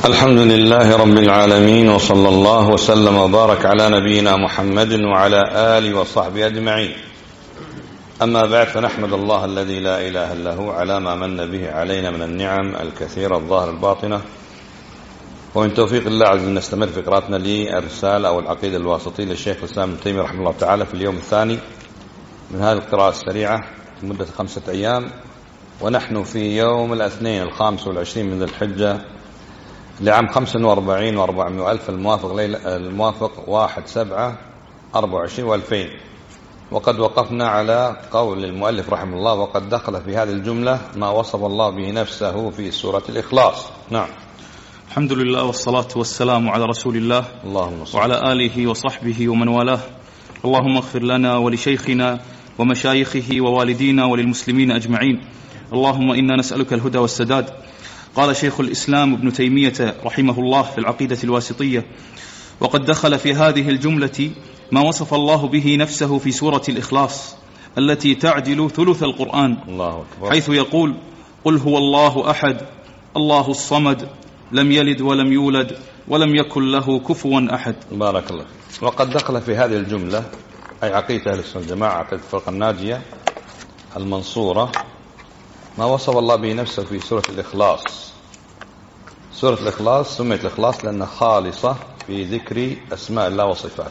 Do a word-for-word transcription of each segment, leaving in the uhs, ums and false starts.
الحمد لله رب العالمين، وصلى الله وسلم وبارك على نبينا محمد وعلى آله وصحبه أجمعين. أما بعد، فنحمد الله الذي لا إله إلا هو على ما من به علينا من النعم الكثيرة الظاهرة الباطنة، ومن توفيق الله عز وجل نستمر في قراءتنا للرسالة أو العقيدة الواسطية للشيخ الإسلام ابن تيمية رحمه الله تعالى في اليوم الثاني من هذه القراءة السريعة لمدة خمسة أيام، ونحن في يوم الاثنين الخامس والعشرين من ذي الحجة لعام خمسة وأربعين وأربعمائة ألف الموافق ليلة الموافق واحد سبعة أربعة وعشرين وألفين. وقد وقفنا على قول المؤلف رحمه الله: وقد دخل في هذه الجملة ما وصف الله به نفسه في سورة الإخلاص. نعم. الحمد لله والصلاة والسلام على رسول الله اللهم صل وعلى آله وصحبه ومن والاه. اللهم اغفر لنا ولشيخنا ومشايخه ووالدينا وللمسلمين أجمعين. اللهم إنا نسألك الهدى والسداد. قال شيخ الإسلام ابن تيمية رحمه الله في العقيدة الواسطية: وقد دخل في هذه الجملة ما وصف الله به نفسه في سورة الإخلاص التي تعدل ثلث القرآن، الله أكبر، حيث يقول: قل هو الله أحد الله الصمد لم يلد ولم يولد ولم يكن له كفوا أحد. بارك الله. وقد دخل في هذه الجملة، أي عقيدة أهل السنة والجماعة، عقيدة الفرقة الناجية المنصورة، ما وصف الله به نفسه في سورة الإخلاص. سورة الإخلاص سميت الإخلاص لأنها خالصة في ذكر أسماء الله وصفاته،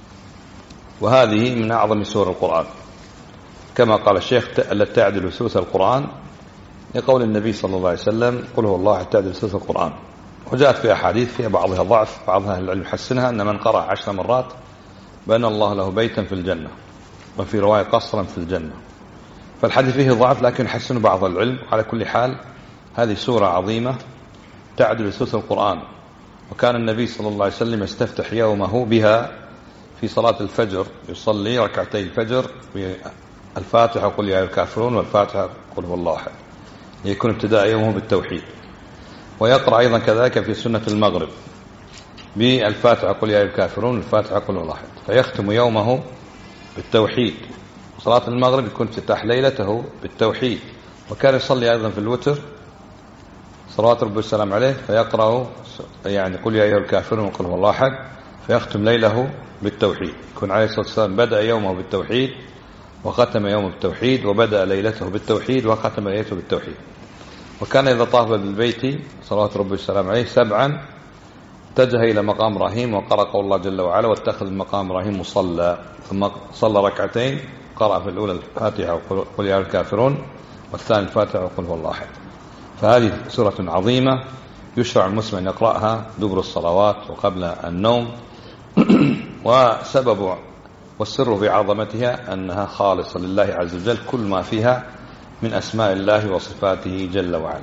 وهذه من أعظم سور القرآن، كما قال الشيخ: التي تعدل ثلث القرآن، لقول النبي صلى الله عليه وسلم: قل هو الله أحد تعدل ثلث القرآن. وجاءت في أحاديث فيها بعضها ضعف، بعضها العلم يحسنها، أن من قرأ عشر مرات بنى الله له بيتا في الجنة، وفي رواية قصرا في الجنة. فالحديث فيه ضعف لكن يحسن بعض العلم. على كل حال، هذه سورة عظيمة تعدل ثلث القرآن، وكان النبي صلى الله عليه وسلم يستفتح يومه بها في صلاة الفجر، يصلي ركعتي الفجر بالفاتحة قل يا أيها الكافرون والفاتحة قل هو الله أحد، ليكون ابتداء يومه بالتوحيد. ويقرأ أيضا كذلك في سنة المغرب بالفاتحة قل يا أيها الكافرون والفاتحة قل هو الله أحد، فيختم يومه بالتوحيد. صلاة المغرب يكون افتتاح ليلته بالتوحيد. وكان يصلي أيضا في الوتر صلوات ربي والسلام عليه، فيقرأ يعني قل يا أيها الكافرون وقل هو الله أحد، فيختم ليله بالتوحيد. يكون عليه الصلاة والسلام بدأ يومه بالتوحيد وختم يومه بالتوحيد، وبدأ ليلته بالتوحيد وختم ليلته بالتوحيد. وكان إذا طاف بالبيت صلوات ربي والسلام عليه سبعا اتجه إلى مقام إبراهيم وقرأ قول الله جل وعلا: واتخذ مقام إبراهيم مصلى، ثم صلى ركعتين، قرأ في الأولى الفاتحة وقل يا أيها الكافرون، والثاني الفاتحة وقل هو الله أحد. فهذه سورة عظيمة يشرع المسلم أن يقرأها دبر الصلوات وقبل النوم. وسبب والسر في عظمتها أنها خالصة لله عز وجل، كل ما فيها من أسماء الله وصفاته جل وعلا.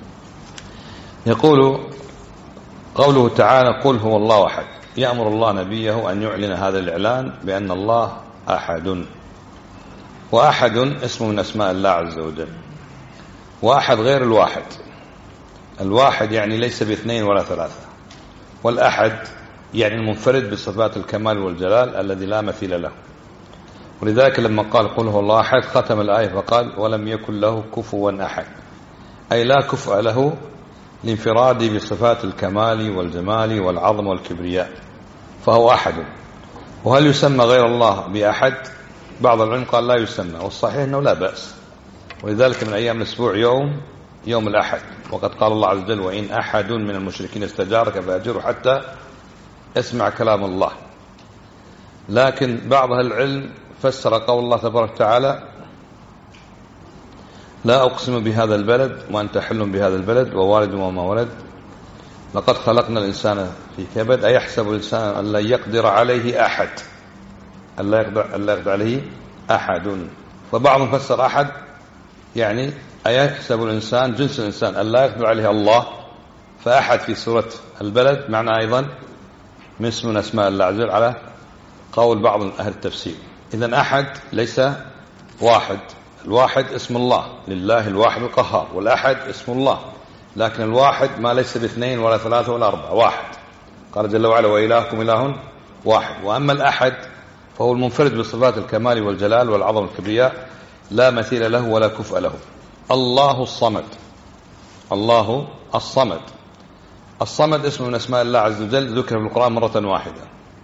يقول قوله تعالى: قل هو الله أحد، يأمر الله نبيه أن يعلن هذا الإعلان بأن الله أحد. وأحد اسم من أسماء الله عز وجل، وأحد غير الواحد. الواحد يعني ليس باثنين ولا ثلاثة، والأحد يعني المنفرد بصفات الكمال والجلال الذي لا مثيل له. ولذلك لما قال قل هو الله أحد ختم الآية فقال: ولم يكن له كفوا أحد، أي لا كفء له لانفراد بصفات الكمال والجمال والعظم والكبرياء، فهو أحد. وهل يسمى غير الله بأحد؟ بعض العلم قال لا يسمى، والصحيح أنه لا بأس. ولذلك من أيام الأسبوع يوم يوم الأحد، وقد قال الله عز وجل: وإن أحد من المشركين استجارك فأجره حتى اسمع كلام الله. لكن بعض أهل العلم فسر قول الله تبارك وتعالى: لا أقسم بهذا البلد وأنت حل بهذا البلد ووالد وما ولد لقد خلقنا الإنسان في كبد، أيحسب الإنسان أن لا يقدر عليه أحد، أن لا يقدر, أن لا يقدر عليه أحد. فبعضهم فسر أحد يعني أيحسب الإنسان جنس الإنسان أن لا يقدر عليه الله، فأحد في سورة البلد معنى أيضا من اسم من أسماء الله عز وجل على قول بعض أهل التفسير. إذن أحد ليس واحد، الواحد اسم الله، لله الواحد القهار، والأحد اسم الله، لكن الواحد ما ليس باثنين ولا ثلاثة ولا أربعة، واحد. قال جل وعلا: وإلهكم إله واحد. وأما الأحد فهو المنفرد بصفات الكمال والجلال والعظم والكبرياء، لا مثيل له ولا كفء له. الله الصمد، الله الصمد الصمد اسم من أسماء الله عز وجل، ذكر في القرآن مرة واحدة،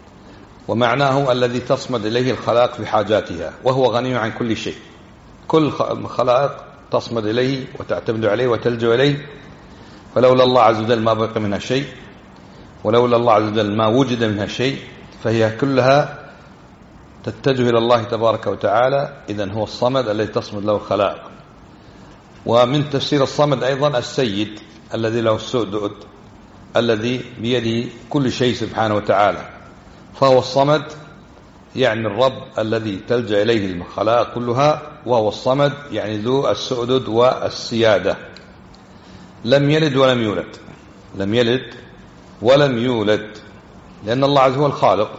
ومعناه الذي تصمد إليه الخلائق في حاجاتها، وهو غني عن كل شيء. كل الخلائق تصمد إليه وتعتمد عليه وتلجأ إليه، فلولا الله عز وجل ما بقي منها شيء، ولولا الله عز وجل ما وجد منها شيء، فهي كلها تتجه إلى الله تبارك وتعالى. إذن هو الصمد الذي تصمد له الخلائق. ومن تفسير الصمد أيضا السيد الذي له السؤدد، الذي بيده كل شيء سبحانه وتعالى، فهو الصمد، يعني الرب الذي تلجأ إليه الخلائق كلها، وهو الصمد يعني ذو السؤدد والسيادة. لم يلد ولم يولد، لم يلد ولم يولد، لأن الله عز وجل هو الخالق.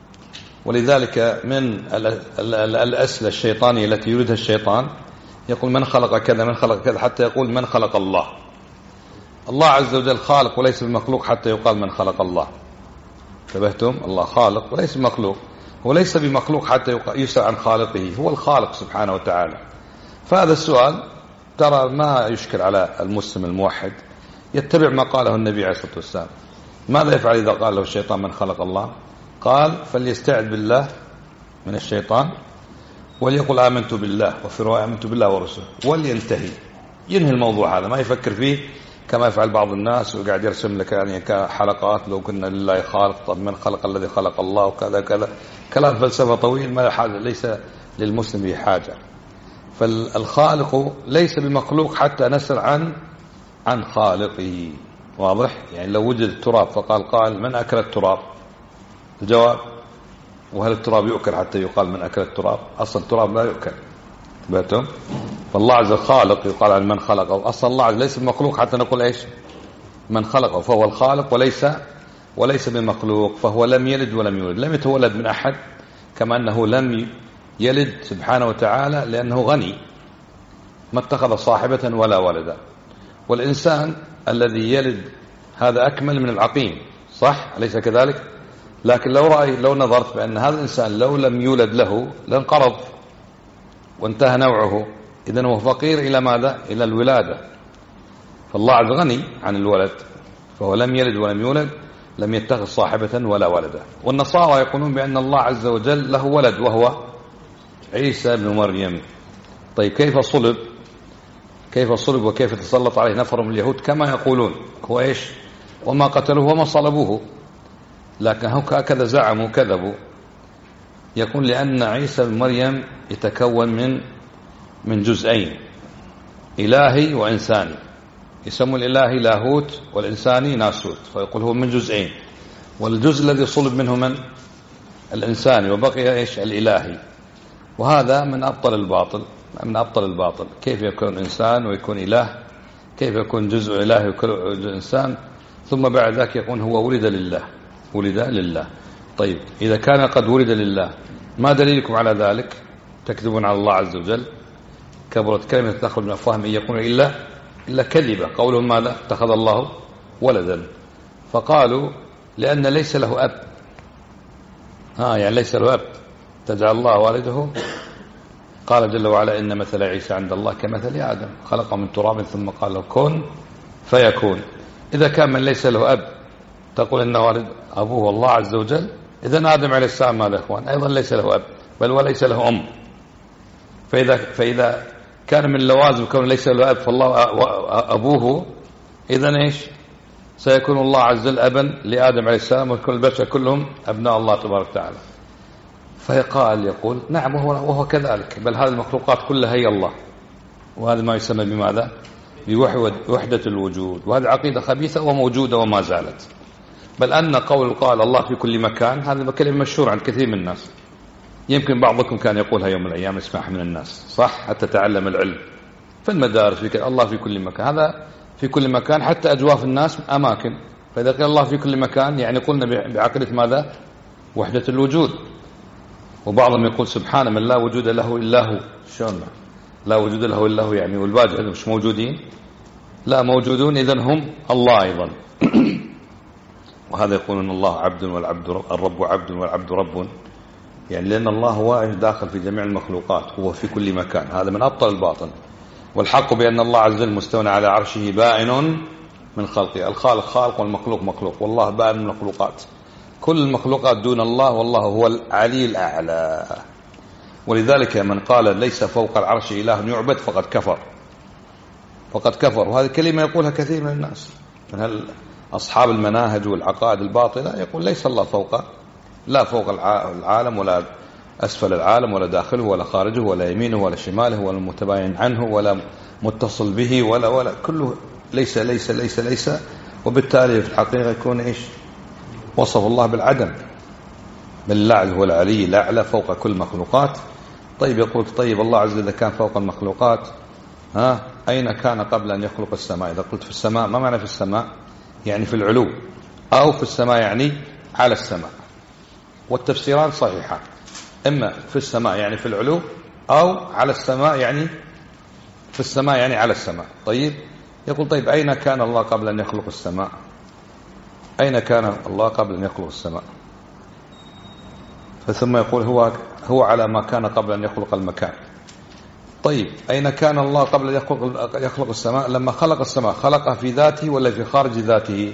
ولذلك من الأسئلة الشيطانية التي يريدها الشيطان يقول من خلق كذا من خلق كذا، حتى يقول من خلق الله. الله عز وجل خالق وليس بمخلوق حتى يقال من خلق الله. انتبهتم؟ الله خالق وليس بمخلوق، هو ليس بمخلوق حتى يسأل عن خالقه، هو الخالق سبحانه وتعالى. فهذا السؤال ترى ما يشكل على المسلم الموحد، يتبع ما قاله النبي عليه الصلاة والسلام. ماذا يفعل إذا قال له الشيطان من خلق الله؟ قال فليستعذ بالله من الشيطان، وليقل آمنت بالله، وفي رواية آمنت بالله ورسوله، ولينتهي، ينهي الموضوع هذا، ما يفكر فيه كما يفعل بعض الناس وقاعد يرسم لك يعني كحلقات لو كنا لله خالق، طب من خلق الذي خلق الله، وكذا كذا، كلام فلسفة طويل ما حاجة، ليس للمسلم به حاجة. فالخالق ليس بمخلوق حتى نسأل عن عن خالقه. واضح؟ يعني لو وجد التراب فقال قال من أكل التراب؟ الجواب وهل التراب يؤكل حتى يقال من أكل التراب؟ أصلا التراب لا يؤكل. تبعتم؟ فالله عز وجل خالق يقال عن من خلقه، أصلا الله عز وجل ليس بمخلوق حتى نقول إيش من خلقه، فهو الخالق وليس وليس بمخلوق. فهو لم يلد ولم يولد، لم يتولد من أحد، كما أنه لم يلد سبحانه وتعالى لأنه غني، ما اتخذ صاحبة ولا ولدا. والإنسان الذي يلد هذا أكمل من العقيم، صح أليس كذلك؟ لكن لو رأي لو نظرت بأن هذا الإنسان لو لم يولد له لانقرض وانتهى نوعه، إذن هو فقير إلى ماذا؟ إلى الولادة. فالله عز غني عن الولد، فهو لم يلد ولم يولد، لم يتخذ صاحبة ولا ولدا. والنصارى يقولون بأن الله عز وجل له ولد وهو عيسى بن مريم. طيب كيف صلب؟ كيف صلب وكيف تسلط عليه نفر من اليهود كما يقولون؟ هو إيش؟ وما قتلوه وما صلبوه، لكن هكذا زعموا كذبوا. يقول لأن عيسى بن مريم يتكون من من جزئين، إلهي وإنساني، يسموا الإلهي لاهوت والإنساني ناسوت، فيقول هو من جزئين، والجزء الذي صلب منه من الإنساني وبقي إيش الإلهي. وهذا من أبطل الباطل، من أبطل الباطل. كيف يكون إنسان ويكون إله؟ كيف يكون جزء إلهي وكل جزء إنسان؟ ثم بعد ذلك يكون هو ولد لله، ولد لله. طيب إذا كان قد ولد لله ما دليلكم على ذلك؟ تكذبون على الله عز وجل. كبرت كلمة تخرج من أفواههم إن يكون إلا إلا كذبة. قولهم ماذا؟ اتخذ الله ولدا، فقالوا لأن ليس له أب. ها يعني ليس له أب، تجعل الله والده؟ قال جل وعلا إن مثل عيسى عند الله كمثل آدم خلقه من تراب ثم قال له كن فيكون. إذا كان من ليس له أب تقول إن والد أبوه الله عز وجل، إذن آدم عليه السلام ماذا إخوان؟ أيضا ليس له أب بل وليس له أم. فإذا, فإذا كان من لوازم كون ليس له أب فالله أبوه، إذن إيش؟ سيكون الله عز وجل أبا لآدم عليه السلام، وكل البشر كلهم أبناء الله تبارك وتعالى. فيقال يقول نعم وهو, وهو كذلك، بل هذه المخلوقات كلها هي الله. وهذا ما يسمى بماذا؟ بوحدة الوجود. وهذه عقيدة خبيثة وموجودة وما زالت. بل أن قول قال الله في كل مكان هذا كلمة مشهورة عند كثير من الناس، يمكن بعضكم كان يقولها يوم من الأيام اسمعها من الناس، صح؟ حتى تعلم العلم في المدارس في الله في كل مكان، هذا في كل مكان حتى أجواف الناس أماكن. فإذا قال الله في كل مكان يعني قلنا بعقيدة ماذا؟ وحدة الوجود. وبعضهم يقول سبحان من لا وجود له إلا هو. شلون لا وجود له إلا هو يعني؟ والباقي مش موجودين؟ لا موجودون، إذن هم الله أيضا. وهذا يقولون الله عبد والعبد الرب عبد والعبد رب، يعني لأن الله هو داخل في جميع المخلوقات، هو في كل مكان. هذا من أبطل الباطل. والحق بأن الله عز وجل مستوى على عرشه بائن من خلقه. الخالق خالق والمخلوق مخلوق، والله بائن من المخلوقات. كل المخلوقات دون الله، والله هو العلي الأعلى. ولذلك من قال ليس فوق العرش إله يعبد فقد كفر، فقد كفر. وهذه كلمة يقولها كثير من الناس، من أصحاب المناهج والعقائد الباطلة، يقول ليس الله فوق، لا فوق العالم ولا أسفل العالم ولا داخله ولا خارجه ولا يمينه ولا شماله ولا متباين عنه ولا متصل به ولا ولا كله ليس ليس ليس ليس. وبالتالي في الحقيقة يكون إيش؟ وصف الله بالعدم. بل الله هو العلي الأعلى فوق كل المخلوقات. طيب يقول طيب الله عز وجل كان فوق المخلوقات، ها أين كان قبل أن يخلق السماء؟ إذا قلت في السماء، ما معنى في السماء؟ يعني في العلو، أو في السماء يعني على السماء. والتفسيران صحيحة، إما في السماء يعني في العلو، أو على السماء يعني في السماء يعني على السماء. طيب يقول طيب أين كان الله قبل أن يخلق السماء؟ أين كان الله قبل أن يخلق السماء؟ ثم يقول هو هو على ما كان قبل أن يخلق المكان. طيب أين كان الله قبل أن يخلق, يخلق السماء؟ لما خلق السماء خلقها في ذاته ولا في خارج ذاته؟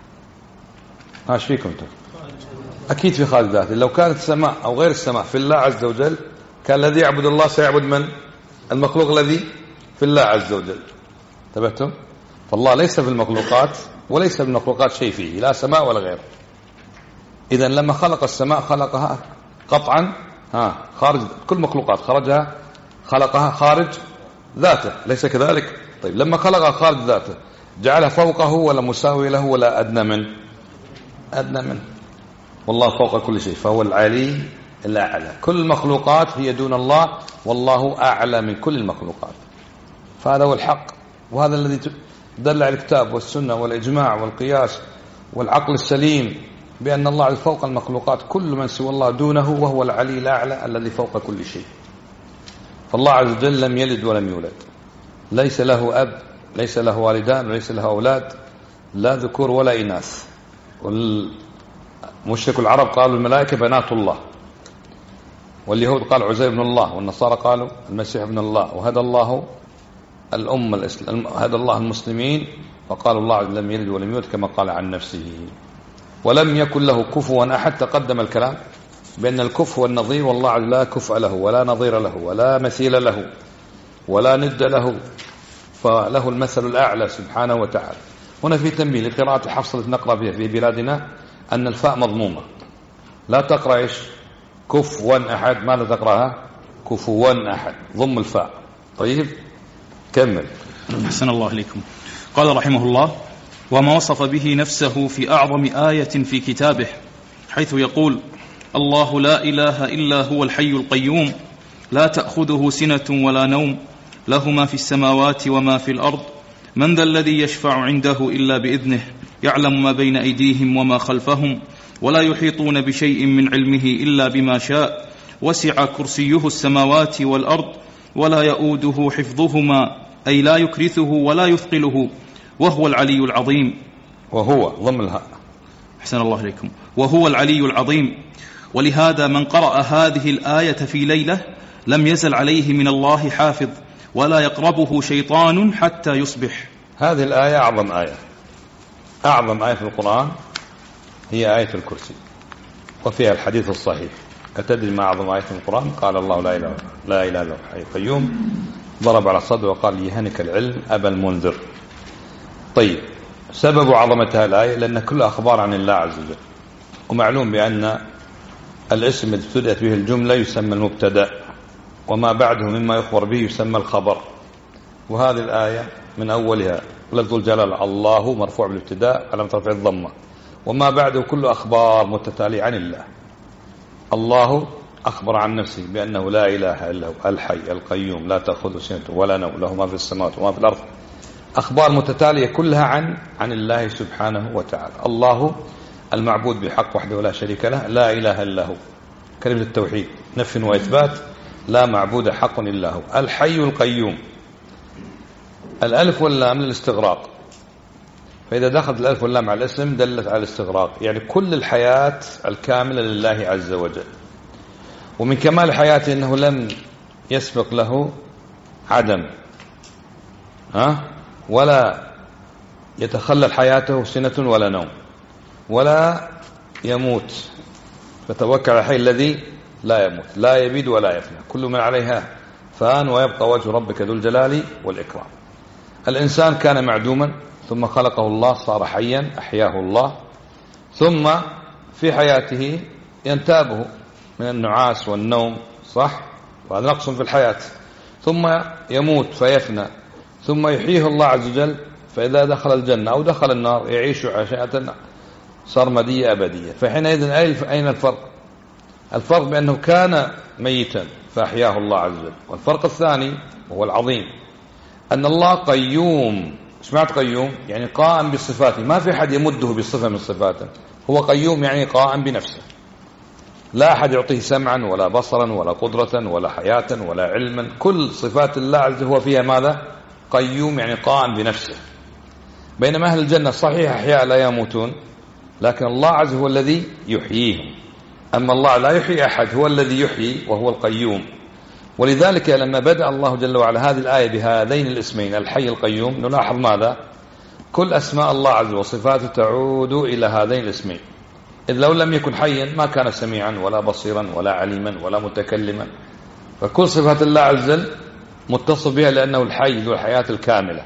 ها ايش فيكم انتم؟ أكيد في خارج ذاته. لو كانت السماء أو غير السماء في الله عز وجل، كان الذي يعبد الله سيعبد من؟ المخلوق الذي في الله عز وجل. انتبهتم؟ فالله ليس في المخلوقات وليس في المخلوقات شيء فيه، لا سماء ولا غيره. إذن لما خلق السماء خلقها قطعا ها خارج كل مخلوقات، خرجها خلقها خارج ذاته، ليس كذلك؟ طيب لما خلقها خارج ذاته جعلها فوقه ولا مساوي له ولا أدنى منه؟ أدنى منه. والله فوق كل شيء، فهو العلي الأعلى. كل المخلوقات هي دون الله، والله أعلى من كل المخلوقات. فهذا هو الحق، وهذا الذي دل على الكتاب والسنة والإجماع والقياس والعقل السليم، بأن الله فوق المخلوقات، كل من سوى الله دونه، وهو العلي الأعلى الذي فوق كل شيء. فالله عز وجل لم يلد ولم يولد، ليس له أب، ليس له والدان، وليس له أولاد، لا ذكور ولا إناث. والمشرك العرب قالوا الملائكة بنات الله، واليهود قال عزير بن الله، والنصارى قالوا المسيح ابن الله. وهدى الله الأمة الإسلام، هدى الله المسلمين، فقالوا الله لم يلد ولم يولد كما قال عن نفسه، ولم يكن له كفوا أحد. تقدم الكلام بأن الكفو والنظير، والله لا كفء له ولا نظير له ولا مثيل له ولا ند له، فله المثل الأعلى سبحانه وتعالى. هنا في تنبيه لقراءة حفص التي نقرأ بها في بلادنا، أن الفاء مضمومة، لا تقرأ إيش كفوا أحد، ما لا تقرأها كفوا أحد، ضم الفاء. طيب كمل. أحسن الله إليكم. قال رحمه الله: وما وصف به نفسه في أعظم آية في كتابه، حيث يقول: الله لا إله إلا هو الحي القيوم لا تأخذه سنة ولا نوم له ما في السماوات وما في الأرض من ذا الذي يشفع عنده إلا بإذنه يعلم ما بين أيديهم وما خلفهم ولا يحيطون بشيء من علمه إلا بما شاء وسع كرسيه السماوات والأرض ولا يؤوده حفظهما، أي لا يكرثه ولا يثقله، وهو العلي العظيم. وهو ضم الهاء. أحسن الله إليكم. وهو العلي العظيم. ولهذا من قرأ هذه الآية في ليلة لم يزل عليه من الله حافظ ولا يقربه شيطان حتى يصبح. هذه الآية أعظم آية، أعظم آية في القرآن هي آية الكرسي، وفيها الحديث الصحيح: أتدري ما أعظم آية في القرآن؟ قال الله لا إله لا إله إلا هو الحي القيوم، ضرب على صدره وقال: يهنك العلم أبا المنذر. طيب، سبب عظمة هذه الآية لأن كل أخبار عن الله عز وجل، ومعلوم بأن الاسم الذي ابتدأت به الجملة يسمى المبتدأ، وما بعده مما يخبر به يسمى الخبر. وهذه الآية من أولها لفظ الجلالة الله مرفوع بالابتداء على رفع الضمة، وما بعده كل أخبار متتالية عن الله. الله أخبر عن نفسه بأنه لا إله إلا هو الحي القيوم لا تأخذه سنة ولا نوم له ما في السماوات وما في الأرض، أخبار متتالية كلها عن عن الله سبحانه وتعالى. الله المعبود بحق وحده لا شريك له، لا إله إلا هو، كلمة التوحيد نفي وإثبات، لا معبود حق إلا هو. الحي القيوم، الألف واللام للاستغراق، فإذا دخلت الألف واللام على الاسم دلت على الاستغراق، يعني كل الحياة الكاملة لله عز وجل. ومن كمال حياته أنه لم يسبق له عدم، ها ولا يتخلل حياته سنة ولا نوم ولا يموت، فتوكل على الحي الذي لا يموت لا يبيد ولا يفنى، كل من عليها فان ويبقى وجه ربك ذو الجلال والإكرام. الإنسان كان معدوما ثم خلقه الله صار حيا أحياه الله، ثم في حياته ينتابه من النعاس والنوم، صح؟ وهذا نقص في الحياة. ثم يموت فيفنى، ثم يحييه الله عز وجل، فإذا دخل الجنة أو دخل النار يعيش عشاء سرمدية أبدية. فحينئذ أين الفرق؟ الفرق بأنه كان ميتا فأحياه الله عز وجل. والفرق الثاني وهو العظيم أن الله قيوم. سمعت قيوم؟ يعني قائم بصفاته، ما في أحد يمده بصفة من صفاته. هو قيوم يعني قائم بنفسه، لا أحد يعطيه سمعا ولا بصرا ولا قدرة ولا حياة ولا علما. كل صفات الله عز وجل هو فيها ماذا؟ قيوم يعني قائم بنفسه. بينما أهل الجنة صحيح أحياء لا يموتون، لكن الله عز وجل هو الذي يحييهم. أما الله لا يحيي أحد، هو الذي يحيي وهو القيوم. ولذلك لما بدأ الله جل وعلا هذه الآية بهذين الاسمين الحي القيوم، نلاحظ ماذا؟ كل أسماء الله عز وجل وصفاته تعود إلى هذين الاسمين. إذ لو لم يكن حيا ما كان سميعا ولا بصيرا ولا عليما ولا متكلما. فكل صفات الله عز وجل متصف بها لأنه الحي ذو الحياة الكاملة.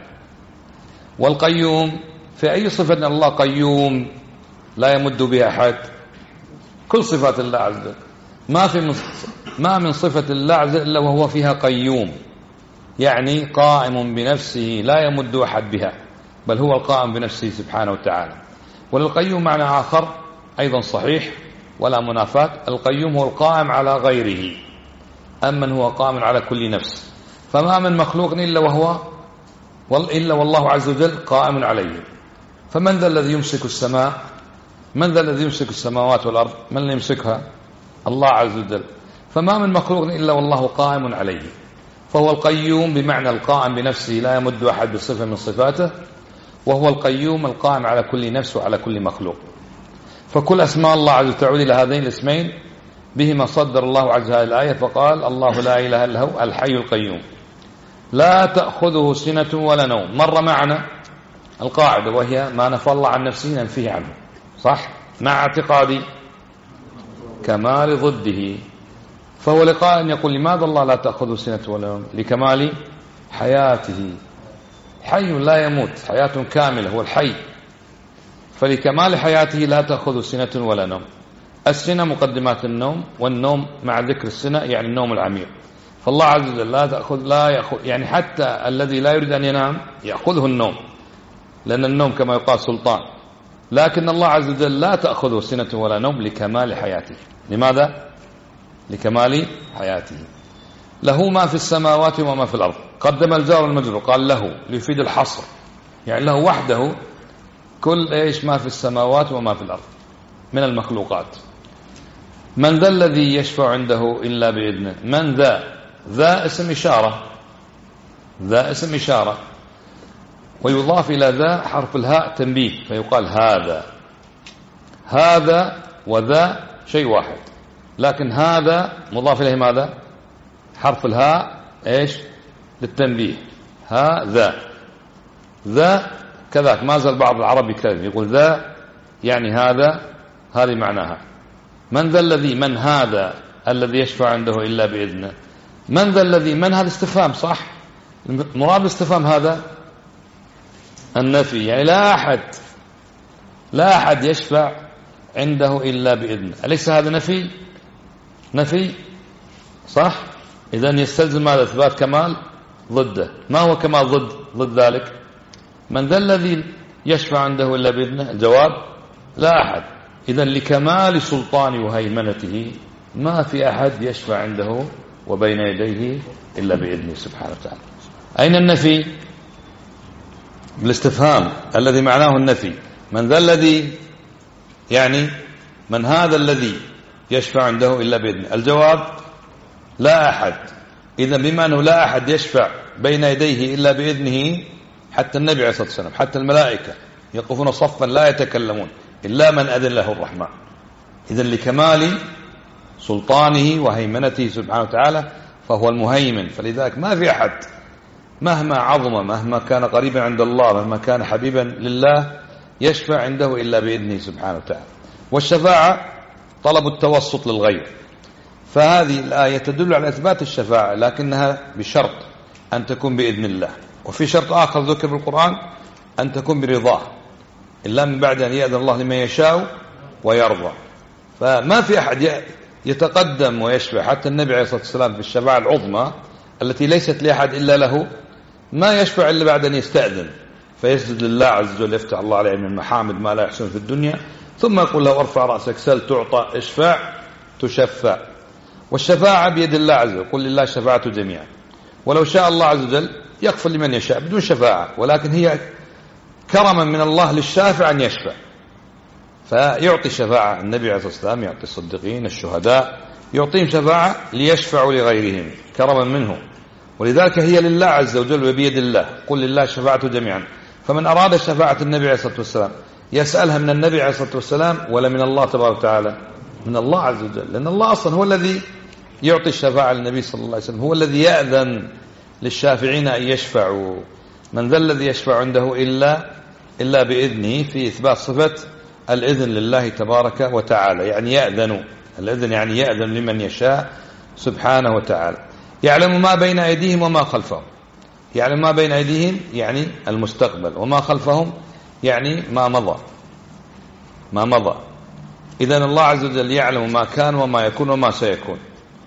والقيوم في أي صفة أن الله قيوم لا يمد بها أحد؟ كل صفات الله عز وجل ما في ما من صفة الله عز وجل إلا وهو فيها قيوم، يعني قائم بنفسه لا يمد أحد بها، بل هو القائم بنفسه سبحانه وتعالى. وللقيوم معنى آخر أيضا صحيح ولا منافاة، القيوم هو القائم على غيره، أمن هو قائم على كل نفس. فما من مخلوق إلا وهو إلا والله عز وجل قائم عليه. فمن ذا الذي يمسك السماء؟ من ذا الذي يمسك السماوات والأرض؟ من اللي يمسكها؟ الله عز وجل. فما من مخلوق إلا والله قائم عليه. فهو القيوم بمعنى القائم بنفسه لا يمد أحد بصفة من صفاته، وهو القيوم القائم على كل نفس وعلى كل مخلوق. فكل أسماء الله عز وجل تعود إلى هذين الاسمين، بهما صدر الله عز وجل هذه الآية فقال الله لا إله إلا هو الحي القيوم لا تأخذه سنة ولا نوم. مر معنا القاعدة وهي ما نفى الله عن نفسه ننفيه عنه، صح؟ مع اعتقاد كمال ضده. فهو لقاء أن يقول لماذا الله لا تأخذه سنة ولا نوم؟ لكمال حياته، حي لا يموت، حياة كاملة، هو الحي. فلكمال حياته لا تأخذ سنة ولا نوم. السنة مقدمات النوم، والنوم مع ذكر السنة يعني النوم العميق. فالله عز وجل لا تأخذ لا يأخذ يعني حتى الذي لا يريد أن ينام يأخذه النوم، لأن النوم كما يقال سلطان. لكن الله عز وجل لا تأخذه سنة ولا نوم لكمال حياته. لماذا؟ لكمال حياته. له ما في السماوات وما في الأرض. قدم الجار والمجرور، قال له ليفيد الحصر، يعني له وحده كل إيش ما في السماوات وما في الأرض من المخلوقات. من ذا الذي يشفع عنده إلا بإذنه؟ من ذا؟ ذا اسم إشارة، ذا اسم إشارة، ويضاف إلى ذا حرف الهاء تنبيه فيقال هذا. هذا وذا شيء واحد، لكن هذا مضاف إليه ماذا؟ حرف الهاء إيش؟ للتنبيه. هذا ذا كذاك. ما زال بعض العرب يكلم يقول ذا يعني هذا، هذه معناها. من ذا الذي؟ من هذا الذي يشفع عنده إلا بإذنه؟ من ذا الذي؟ من هذا استفهام، صح؟ مراد الاستفهام هذا النفي، يعني لا أحد لا أحد يشفع عنده إلا بإذنه. أليس هذا نفي؟ نفي صح؟ إذن يستلزم هذا إثبات كمال ضده. ما هو كمال ضد ضد ذلك؟ من ذا الذي يشفع عنده إلا بإذنه؟ الجواب لا أحد. إذن لكمال سلطان وهيمنته ما في أحد يشفع عنده وبين يديه إلا بإذنه سبحانه وتعالى. أين النفي؟ بالاستفهام الذي معناه النفي. من ذا الذي يعني من هذا الذي يشفع عنده إلا بإذنه؟ الجواب لا أحد. إذن بما أنه لا أحد يشفع بين يديه إلا بإذنه، حتى النبي عليه الصلاة والسلام حتى الملائكة يقفون صفا لا يتكلمون إلا من أذن له الرحمن. إذن لكمال سلطانه وهيمنته سبحانه وتعالى فهو المهيمن، فلذلك ما في أحد مهما عظم، مهما كان قريبا عند الله، مهما كان حبيبا لله، يشفع عنده إلا بإذنه سبحانه وتعالى. والشفاعة طلب التوسط للغير، فهذه الآية تدل على إثبات الشفاعة، لكنها بشرط أن تكون بإذن الله. وفي شرط آخر ذكر بالقرآن، أن تكون برضاه، إلا من بعد أن يأذن الله لمن يشاء ويرضى. فما في أحد يتقدم ويشفع، حتى النبي عليه الصلاة والسلام في الشفاعة العظمى التي ليست لأحد إلا له، ما يشفع إلا بعد أن يستأذن، فيسجد لله عز وجل، يفتح الله عليه من المحامد ما لا يحسن في الدنيا، ثم يقول له ارفع رأسك سل تعطى، اشفع تشفع. والشفاعة بيد الله عز وجل، قل لله شفاعة جميعا. ولو شاء الله عز وجل يغفر لمن يشاء بدون شفاعة، ولكن هي كرما من الله للشافع أن يشفع، فيعطي شفاعة. النبي عليه الصلاة والسلام يعطي الصديقين الشهداء، يعطيهم شفاعة ليشفعوا لغيرهم كرما منه، ولذلك هي لله عز وجل وبيد الله، قل لله شفاعة جميعا. فمن أراد شفاعة النبي عليه الصلاة والسلام يسألها من النبي عليه الصلاة والسلام ولا من الله تبارك وتعالى؟ من الله عز وجل، لأن الله أصلا هو الذي يعطي الشفاعة للنبي صلى الله عليه وسلم، هو الذي يأذن للشافعين أن يشفعوا. من ذا الذي يشفع عنده إلا إلا بإذنه، في إثبات صفة الإذن لله تبارك وتعالى، يعني يأذن، الإذن يعني يأذن لمن يشاء سبحانه وتعالى. يعلم ما بين أيديهم وما خلفهم، يعلم ما بين أيديهم يعني المستقبل، وما خلفهم يعني ما مضى، ما مضى. إذن الله عز وجل يعلم ما كان وما يكون وما سيكون،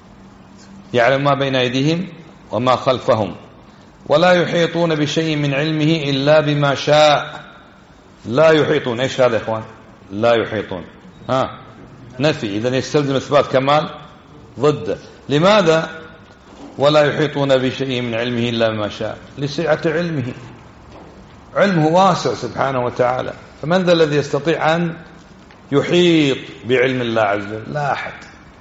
يعلم ما بين أيديهم وما خلفهم، ولا يحيطون بشيء من علمه إلا بما شاء. لا يحيطون، إيش هذا يا إخوان؟ لا يحيطون، ها نفي، إذن يستلزم إثبات كمال ضده. لماذا ولا يحيطون بشيء من علمه إلا بما شاء؟ لسعة علمه، علمه واسع سبحانه وتعالى، فمن ذا الذي يستطيع أن يحيط بعلم الله عز وجل؟ لا أحد،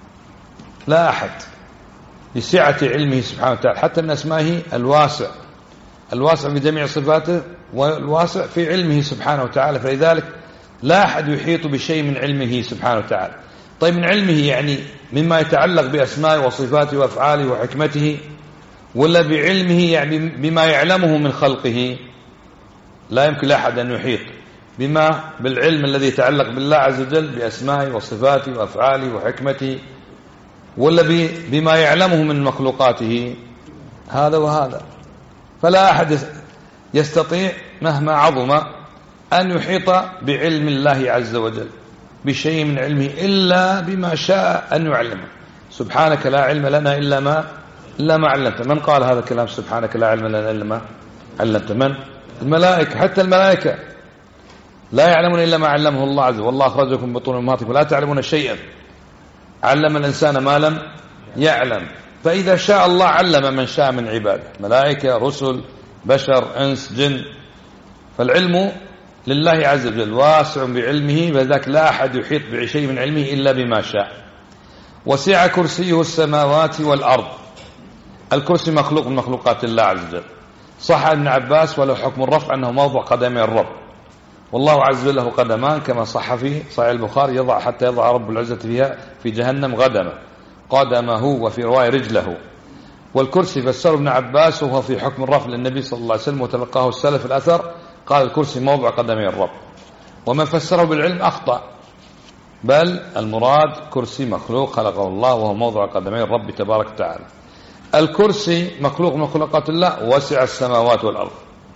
لا أحد، لسعة علمه سبحانه وتعالى، حتى من أسمائه الواسع، الواسع في جميع صفاته، والواسع في علمه سبحانه وتعالى، فلذلك لا أحد يحيط بشيء من علمه سبحانه وتعالى. طيب من علمه يعني مما يتعلق بأسمائه وصفاته وأفعاله وحكمته، ولا بعلمه يعني بما يعلمه من خلقه؟ لا يمكن لأحد أن يحيط بما بالعلم الذي يتعلق بالله عز وجل بأسمائه وصفاته وأفعاله وحكمته، ولا بما يعلمه من مخلوقاته، هذا وهذا. فلا أحد يستطيع مهما عظم أن يحيط بعلم الله عز وجل بشيء من علمه إلا بما شاء أن يعلمه. سبحانك لا علم لنا إلا ما إلا ما علمت. من قال هذا الكلام؟ سبحانك لا علم لنا إلا ما علمت. من؟ الملائكة. حتى الملائكة لا يعلمون إلا ما علمه الله عز وجل، والله أخرجكم من بطون أمهاتكم ولا تعلمون شيئا، علم الإنسان ما لم يعلم. فإذا شاء الله علم من شاء من عباده، ملائكة، رسل، بشر، إنس، جن. فالعلم لله عز وجل واسع بعلمه، فذاك لا أحد يحيط بشيء من علمه إلا بما شاء. وسع كرسيه السماوات والأرض. الكرسي مخلوق من مخلوقات الله عز وجل. صح ابن عباس ولو حكم الرفع أنه موضع قدمي الرب، والله عز وجل له قدمان كما صح في صحيح البخاري، يضع حتى يضع رب العزة فيها في جهنم غدمه، قدمه، وفي رواية رجله. والكرسي فسره ابن عباس وهو في حكم الرفع للنبي صلى الله عليه وسلم وتلقاه السلف الأثر، قال الكرسي موضع قدمي الرب. ومن فسره بالعلم أخطأ، بل المراد كرسي مخلوق خلقه الله وهو موضع قدمي الرب تبارك وتعالى. الكرسي مخلوق من مخلوقات الله، وسع السماوات والأرض،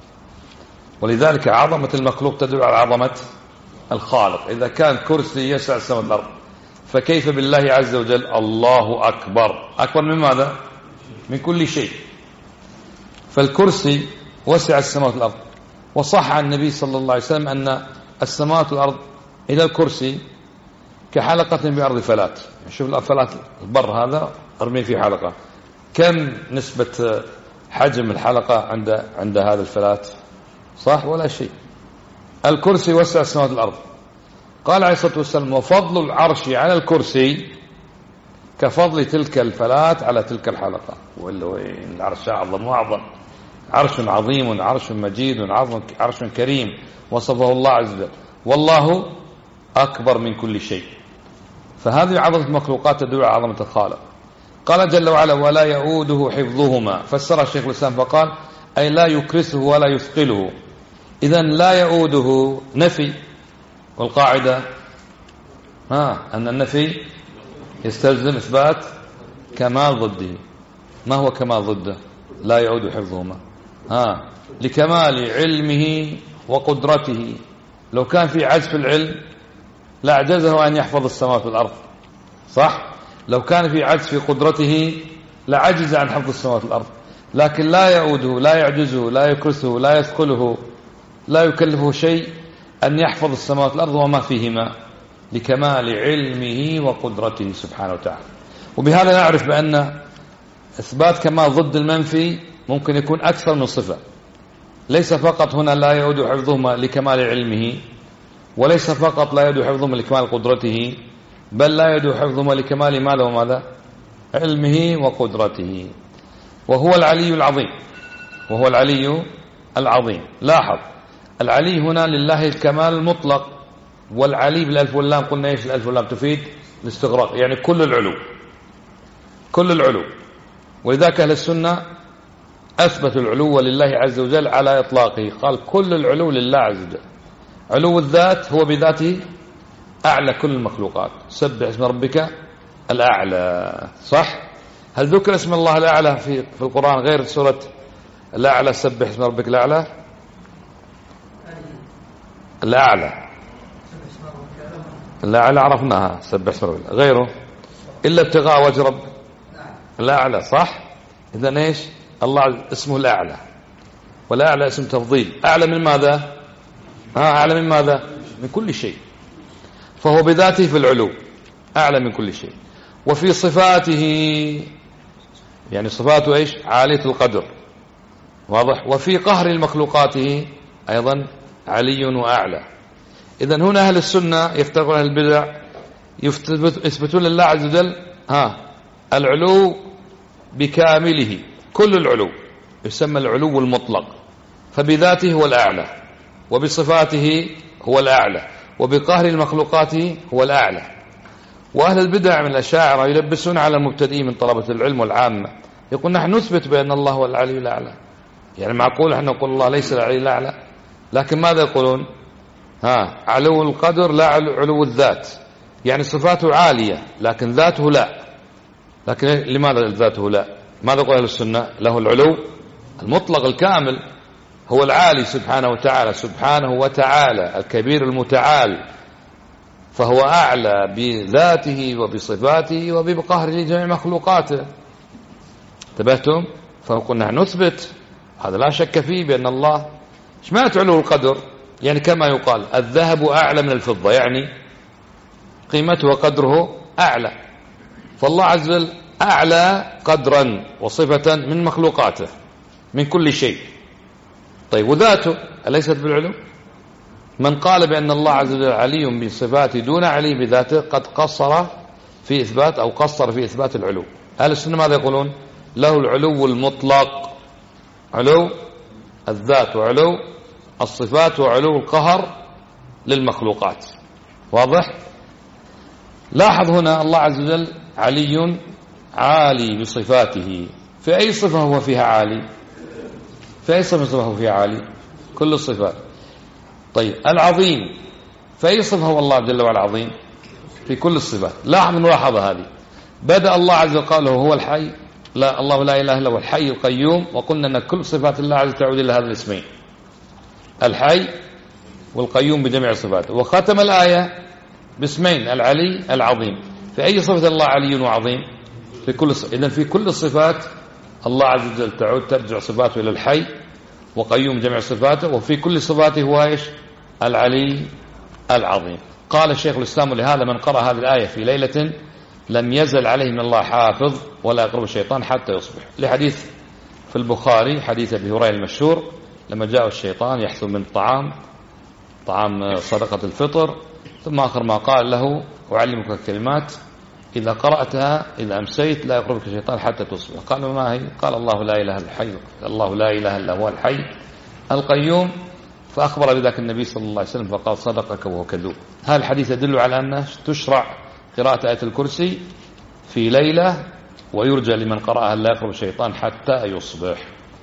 ولذلك عظمة المخلوق تدل على عظمة الخالق. إذا كان كرسي يسع السماوات والأرض، فكيف بالله عز وجل؟ الله أكبر. أكبر من ماذا؟ من كل شيء. فالكرسي وسع السماوات والأرض. وصح عن النبي صلى الله عليه وسلم أن السماوات والأرض إلى الكرسي كحلقة بأرض فلات. شوف الفلات البر هذا أرمي في حلقة، كم نسبة حجم الحلقة عند عند هذا الفلات؟ صح ولا شيء. الكرسي وسع السماوات والأرض. قال عليه الصلاة والسلام: وفضل العرش على الكرسي كفضل تلك الفلات على تلك الحلقة. العرش أعظم وأعظم، عرش عظيم، عرش مجيد، عرش كريم وصفه الله عز وجل، والله أكبر من كل شيء. فهذه عظمة المخلوقات تدل على عظمة الخالق. قال جل وعلا: ولا يؤوده حفظهما. فسر الشيخ الإسلام فقال: أي لا يكرسه ولا يثقله. إذن لا يؤوده نفي، والقاعدة ها أن النفي يستلزم إثبات كمال ضده. ما هو كمال ضده؟ لا يعود حفظهما. ها لكمال علمه وقدرته. لو كان في عجز في العلم لعجزه أن يحفظ السماوات والأرض، صح؟ لو كان في عجز في قدرته لعجز عن حفظ السماوات والأرض. لكن لا يعوده، لا يعجزه، لا يكرسه، لا يثقله، لا يكلفه شيء أن يحفظ السماوات والأرض وما فيهما، لكمال علمه وقدرته سبحانه وتعالى. وبهذا نعرف بأن إثبات كمال ضد المنفي ممكن يكون أكثر من صفة. ليس فقط هنا لا يعود حفظهما لكمال علمه، وليس فقط لا يعود حفظهما لكمال قدرته، بل لا يعود حفظهما لكمال ماذا وماذا؟ علمه وقدرته. وهو العلي العظيم، وهو العلي العظيم. لاحظ العلي هنا لله الكمال المطلق، والعلي بالألف واللام قلنا ايش؟ الألف واللام تفيد الاستغراق، يعني كل العلو، كل العلو. ولذلك أهل السنة أثبتوا العلو لله عز وجل على إطلاقه، قال كل العلو لله عز وجل. علو الذات هو بذاته أعلى كل المخلوقات. سبح اسم ربك الأعلى، صح؟ هل ذكر اسم الله الأعلى في في القرآن غير سورة الأعلى؟ سبح اسم ربك الأعلى، الأعلى الأعلى عرفناها، سبح اسم ربك غيره إلا ابتغاء وجه رب الأعلى، صح؟ إذن إيش؟ الله اسمه الأعلى، والأعلى اسم تفضيل. أعلى من ماذا؟ ها أعلى من ماذا؟ من كل شيء. فهو بذاته في العلو أعلى من كل شيء. وفي صفاته، يعني صفاته إيش؟ عالية القدر، واضح؟ وفي قهر المخلوقاته أيضا علي وأعلى. إذن هنا أهل السنة يفترقون أهل البدع، يثبتون لله عز وجل ها العلو بكامله، كل العلو، يسمى العلو المطلق. فبذاته هو الأعلى، وبصفاته هو الأعلى، وبقهر المخلوقات هو الأعلى. وأهل البدع من الأشاعرة يلبسون على المبتدئين من طلبة العلم والعامة، يقول نحن نثبت بأن الله هو العلي الأعلى. يعني معقول احنا نقول الله ليس العلي الأعلى، لكن ماذا يقولون؟ ها علو القدر لا علو الذات، يعني صفاته عالية لكن ذاته لا. لكن لماذا ذاته لا؟ ماذا يقول أهل السنة؟ له العلو المطلق الكامل، هو العالي سبحانه وتعالى، سبحانه وتعالى الكبير المتعال، فهو أعلى بذاته وبصفاته وبقهره لجميع مخلوقاته. انتبهتم؟ فقلنا نثبت هذا لا شك فيه بأن الله ايش معنى علو القدر؟ يعني كما يقال الذهب أعلى من الفضة، يعني قيمته وقدره أعلى. فالله عز وجل أعلى قدرا وصفة من مخلوقاته من كل شيء. طيب وذاته أليست بالعلو؟ من قال بأن الله عز وجل علي بصفاته دون علي بذاته قد قصر في إثبات أو قصر في إثبات العلو. أهل السنة ماذا يقولون؟ له العلو المطلق، علو الذات وعلو الصفات وعلو القهر للمخلوقات. واضح؟ لاحظ هنا الله عز وجل علي عالي بصفاته. في أي صفة هو فيها عالي؟ في أي صفة هو فيها عالي؟ كل الصفات. طيب العظيم في أي صفة هو الله جل وعلا عظيم؟ في كل الصفات. لاحظ ملاحظة هذه، بدأ الله عز وجل قال هو الحي، لا الله لا إله إلا هو الحي القيوم، وقلنا أن كل صفات الله عز وجل تعود إلى هذا الاسمين الحي والقيوم بجميع صفاته. وختم الآية باسمين العلي العظيم. في أي صفة الله علي وعظيم؟ في كل صفة. إذن في كل الصفات الله عز وجل تعود ترجع صفاته إلى الحي وقيوم جميع صفاته، وفي كل صفاته هو إيش؟ العلي العظيم. قال الشيخ الإسلام لهذا من قرأ هذه الآية في ليلة لم يزل عليه من الله حافظ ولا يقرب الشيطان حتى يصبح. لحديث في البخاري حديث أبي هريرة المشهور لما جاء الشيطان يحثو من الطعام، طعام صدقة الفطر، ثم آخر ما قال له أعلمك كلمات إذا قرأتها إذا أمسيت لا يقربك الشيطان حتى تصبح. قال ما هي؟ قال الله لا إله إلا الحي، الله لا إله إلا هو الحي القيوم. فأخبر بذلك النبي صلى الله عليه وسلم فقال صدقك وهو كذوب. هذا الحديث يدل على أن تشرع قراءة آية الكرسي في ليلة، ويرجى لمن قرأها لا يقرب الشيطان حتى يصبح.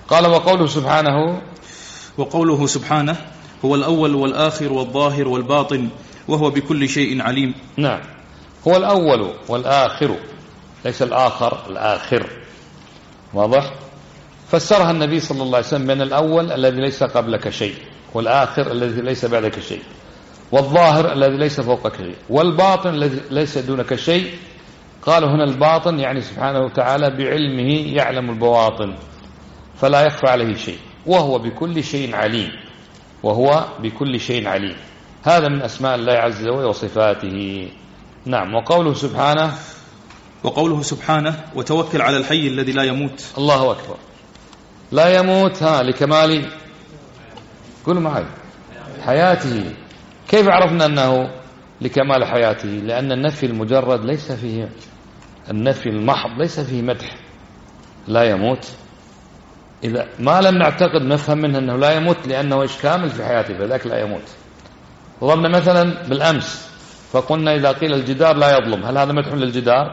قال وقوله سبحانه وقوله سبحانه هو الأول والآخر والظاهر والباطن وهو بكل شيء عليم. نعم، هو الأول والآخر، ليس الآخر، الآخر. واضح؟ فسرها النبي صلى الله عليه وسلم بين الأول الذي ليس قبلك شيء، والآخر الذي ليس بعدك شيء، والظاهر الذي ليس فوقك شيء، والباطن الذي ليس دونك شيء. قالوا هنا الباطن يعني سبحانه وتعالى بعلمه يعلم البواطن فلا يخفى عليه شيء، وهو بكل شيء عليم، وهو بكل شيء عليم. هذا من أسماء الله عز وجل وصفاته. نعم. وقوله سبحانه وقوله سبحانه وتوكل على الحي الذي لا يموت. الله أكبر. لا يموت، ها لكمال، قولوا معي، حياته. كيف عرفنا أنه لكمال حياته؟ لأن النفي المجرد ليس فيه، النفي المحض ليس فيه مدح. لا يموت، إذا ما لم نعتقد نفهم منه أنه لا يموت لأنه إيش كامل في حياته، فذاك لا يموت. ضربنا مثلا بالأمس فقلنا إذا قيل الجدار لا يظلم، هل هذا مدح للجدار؟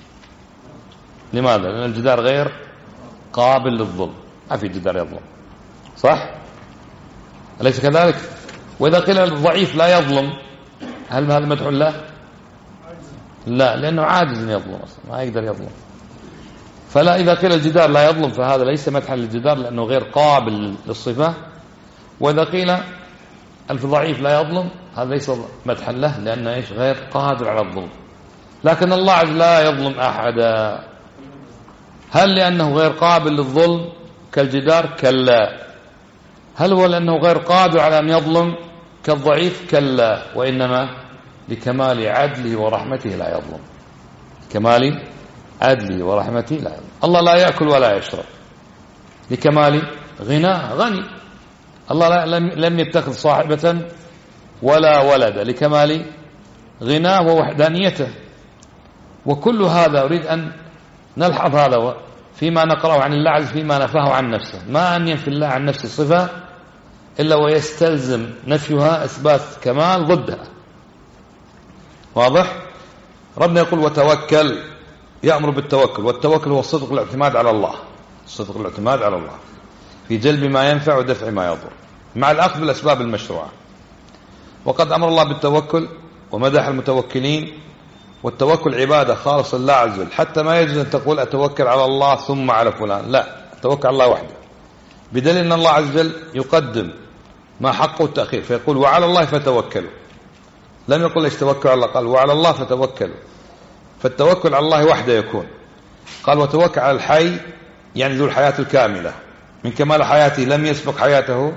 لماذا؟ لأن الجدار غير قابل للظلم، ما في جدار يظلم، صح؟ أليس كذلك؟ وإذا قيل الضعيف لا يظلم، هل هذا مدح له؟ لا، لأنه عاجز أن يظلم أصلا، ما يقدر يظلم. فلا، إذا قيل الجدار لا يظلم فهذا ليس مدحا للجدار لأنه غير قابل للصفة. وإذا قيل الضعيف لا يظلم هذا ليس مدحا له لأنه إيش؟ غير قادر على الظلم. لكن الله عز لا يظلم أحدا. هل لأنه غير قابل للظلم كالجدار؟ كلا. هل هو لأنه غير قادر على أن يظلم كالضعيف؟ كلا. وإنما لكمال عدله ورحمته لا يظلم، كمال عدله ورحمته لا يظلم. الله لا يأكل ولا يشرب لكمال غناه، غني. الله لم يتخذ صاحبة ولا ولد لكمال غناه ووحدانيته. وكل هذا أريد أن نلحظ هذا فيما نقرأه عن الله عز فيما نفاه عن نفسه. ما أن ينفي الله عن نفسه صفة إلا ويستلزم نفيها إثبات كمال ضدها. واضح؟ ربنا يقول وتوكل، يأمر بالتوكل، والتوكل هو الصدق الاعتماد على الله، الصدق الاعتماد على الله في جلب ما ينفع ودفع ما يضر مع الأخذ بالأسباب المشروعة. وقد أمر الله بالتوكل ومدح المتوكلين. والتوكل عبادة خالصة لله عز وجل، حتى ما يجوز أن تقول أتوكل على الله ثم على فلان، لا، أتوكل على الله وحده، بدليل أن الله عز وجل يقدم ما حقه التأخير فيقول وعلى الله فتوكلوا. لم يقل ليش توكل على الله، قال وعلى الله فتوكلوا. فالتوكل على الله وحده يكون. قال وتوكل على الحي يعني ذو الحياة الكاملة، من كمال حياته لم يسبق حياته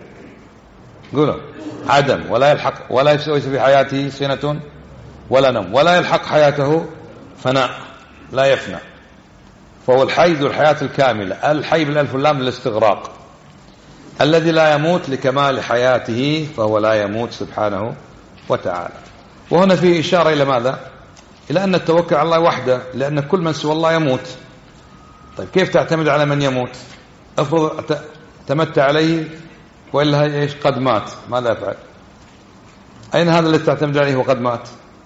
قولوا عدم، ولا يلحق ولا يسوي في حياته سنة ولا نوم، ولا يلحق حياته فناء، لا يفنى. فهو الحي ذو الحياة الكاملة، الحي بالألف واللام للاستغراق، الذي لا يموت لكمال حياته، فهو لا يموت سبحانه وتعالى. وهنا فيه إشارة إلى ماذا؟ إلى أن التوكل على الله وحده، لأن كل من سوى الله يموت. طيب كيف تعتمد على من يموت؟ افرض اعتمدت عليه وإلا إيش قد مات، ماذا أفعل؟ أين هذا الذي تعتمد عليه وقد مات؟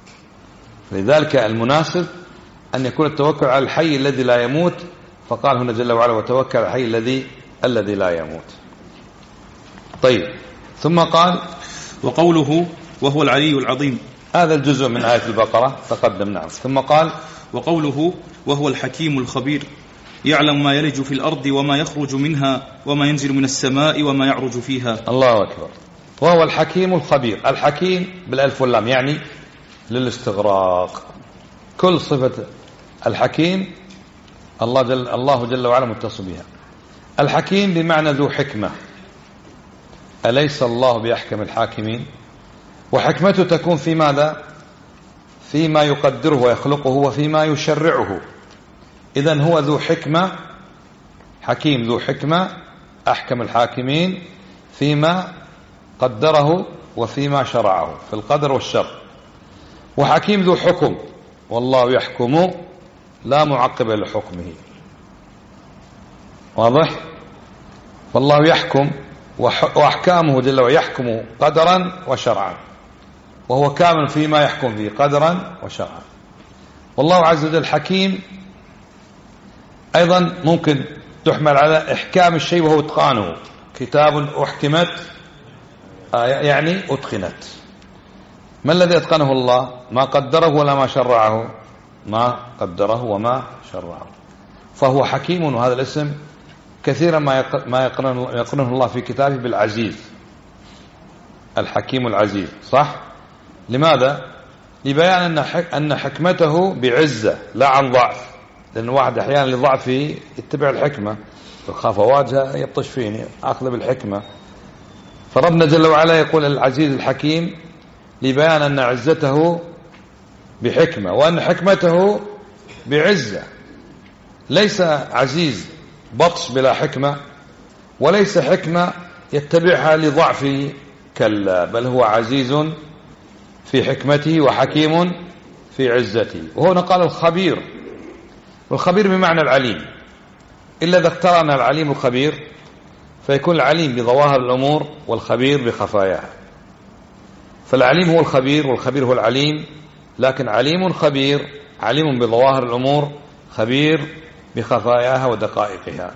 لذلك المناسب أن يكون التوكل على الحي الذي لا يموت. فقال هنا جل وعلا وتوكل على الحي الذي الذي لا يموت. طيب ثم قال وقوله وهو العلي العظيم، هذا الجزء من آية البقرة تقدم. نعم. ثم قال وقوله وهو الحكيم الخبير، يعلم ما يلج في الأرض وما يخرج منها وما ينزل من السماء وما يعرج فيها. الله أكبر. وهو الحكيم الخبير. الحكيم بالألف واللام يعني للاستغراق، كل صفة الحكيم الله جل, الله جل وعلا متصل بها. الحكيم بمعنى ذو حكمة، أليس الله بأحكم الحاكمين؟ وحكمته تكون في ماذا؟ فيما يقدره ويخلقه وفيما يشرعه. إذن هو ذو حكمة، حكيم ذو حكمة، أحكم الحاكمين فيما قدره وفيما شرعه في القدر والشر. وحكيم ذو حكم، والله يحكم لا معقب لحكمه. واضح؟ والله يحكم وأحكامه جل وعلا يحكم قدرا وشرعا، وهو كامل فيما يحكم فيه قدرا وشرعا. والله عز وجل حكيم. أيضا ممكن تحمل على إحكام الشيء وهو إتقانه. كتاب أحكمت يعني أتقنت. ما الذي أتقنه الله؟ ما قدره ولا ما شرعه؟ ما قدره وما شرعه. فهو حكيم. وهذا الاسم كثيرا ما يقرنه الله في كتابه بالعزيز، الحكيم العزيز، صح؟ لماذا؟ لبيان أن حكمته بعزة لا عن ضعف، لأن واحد أحيانا لضعفه يتبع الحكمة، فخاف واجهه يبطش فيني أخذ بالحكمة. فربنا جل وعلا يقول العزيز الحكيم لبيان أن عزته بحكمة، وأن حكمته بعزة. ليس عزيز بطش بلا حكمة، وليس حكمة يتبعها لضعفه، كلا، بل هو عزيز في حكمته وحكيم في عزته. وهنا قال الخبير، والخبير بمعنى العليم، إلا إذا اقترن العليم الخبير فيكون العليم بظواهر الأمور والخبير بخفاياها. فالعليم هو الخبير والخبير هو العليم، لكن عليم خبير، عليم بظواهر الأمور، خبير بخفاياها ودقائقها.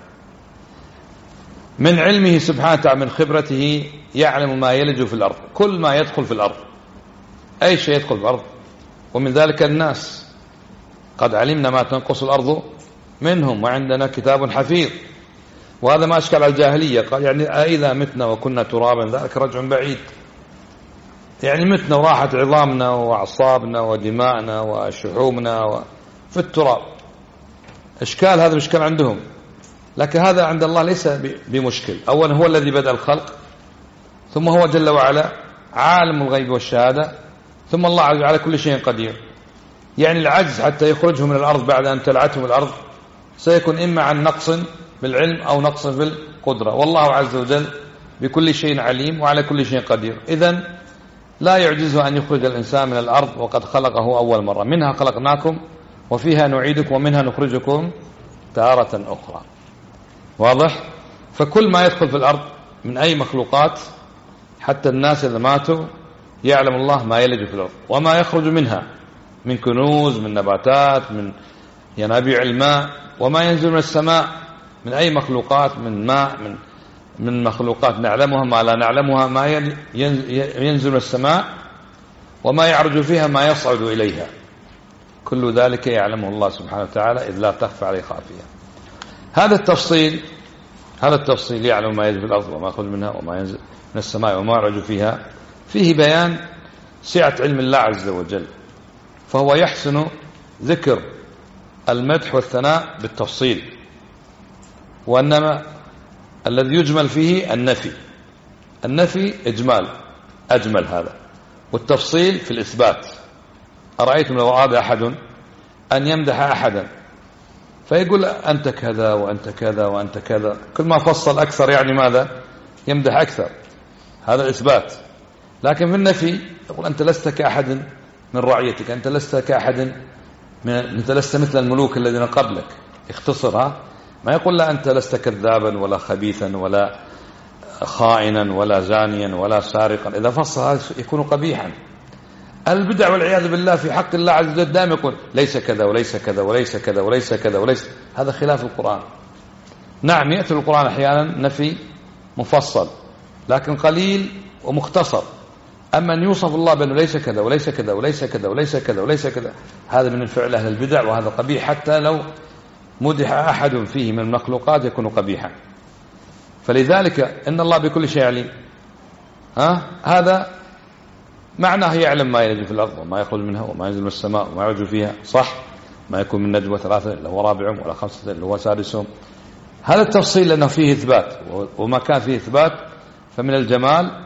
من علمه سبحانه وتعالى، من خبرته، يعلم ما يلج في الأرض، كل ما يدخل في الأرض، أي شيء يدخل في الأرض، ومن ذلك الناس. قد علمنا ما تنقص الأرض منهم وعندنا كتاب حفيظ. وهذا ما أشكل على الجاهلية، قال يعني أئذا متنا وكنا ترابا ذلك رجع بعيد، يعني متنا وراحت عظامنا وأعصابنا ودماءنا وشحومنا في التراب. إشكال، هذا مشكل عندهم، لكن هذا عند الله ليس بمشكل. أولا هو الذي بدأ الخلق، ثم هو جل وعلا عالم الغيب والشهادة، ثم الله عز وجل على كل شيء قدير. يعني العجز حتى يخرجهم من الأرض بعد أن تلعتهم الأرض سيكون إما عن نقص بالعلم أو نقص بالقدرة، والله عز وجل بكل شيء عليم وعلى كل شيء قدير. إذن لا يعجزه أن يخرج الإنسان من الأرض وقد خلقه أول مرة، منها خلقناكم وفيها نعيدكم ومنها نخرجكم تارة أخرى. واضح؟ فكل ما يدخل في الأرض من أي مخلوقات، حتى الناس اللي ماتوا، يعلم الله ما يلج في الأرض وما يخرج منها من كنوز، من نباتات، من ينابيع الماء، وما ينزل من السماء من أي مخلوقات، من ماء، من من مخلوقات نعلمها ما لا نعلمها، ما ينزل من السماء، وما يعرج فيها، ما يصعد إليها، كل ذلك يعلمه الله سبحانه وتعالى إذ لا تخفى عليه خافية. هذا التفصيل هذا التفصيل يعلم ما ينزل في الأرض وما يخرج منها وما ينزل من السماء وما يعرج فيها، فيه بيان سعة علم الله عز وجل. فهو يحسن ذكر المدح والثناء بالتفصيل، وإنما الذي يجمل فيه النفي. النفي إجمال، أجمل هذا، والتفصيل في الإثبات. أرأيتم لو أراد أحد أن يمدح أحدا فيقول أنت كذا وأنت كذا وأنت كذا، كل ما فصل أكثر يعني ماذا؟ يمدح أكثر، هذا الإثبات. لكن في النفي يقول أنت لست كأحد من رعيتك، أنت لست كأحد من أنت لست مثل الملوك الذين قبلك، اختصرها. ما يقول لا أنت لست كذابا ولا خبيثا ولا خائنا ولا زانيا ولا سارقا، إذا فصل هذا يكون قبيحا. البدع والعياذ بالله في حق الله عز وجل دائما يقول ليس كذا وليس كذا وليس كذا وليس كذا وليس، هذا خلاف القرآن. نعم يأتي القرآن أحيانا نفي مفصل لكن قليل ومختصر، أما أن يوصف الله بأنه ليس كذا وليس كذا وليس كذا وليس كذا وليس كذا، هذا من الفعل أهل البدع، وهذا قبيح. حتى لو مدح أحد فيه من المخلوقات يكون قبيحا. فلذلك إن الله بكل شيء عليم، ها هذا معناه يعلم ما يلج في الأرض وما يخرج منها وما ينزل من السماء وما يعرج فيها، صح؟ ما يكون من نجوى ثلاثة إلا هو رابعهم ولا خمسة إلا هو سادسهم. هذا التفصيل لأنه فيه إثبات، وما كان فيه إثبات فمن الجمال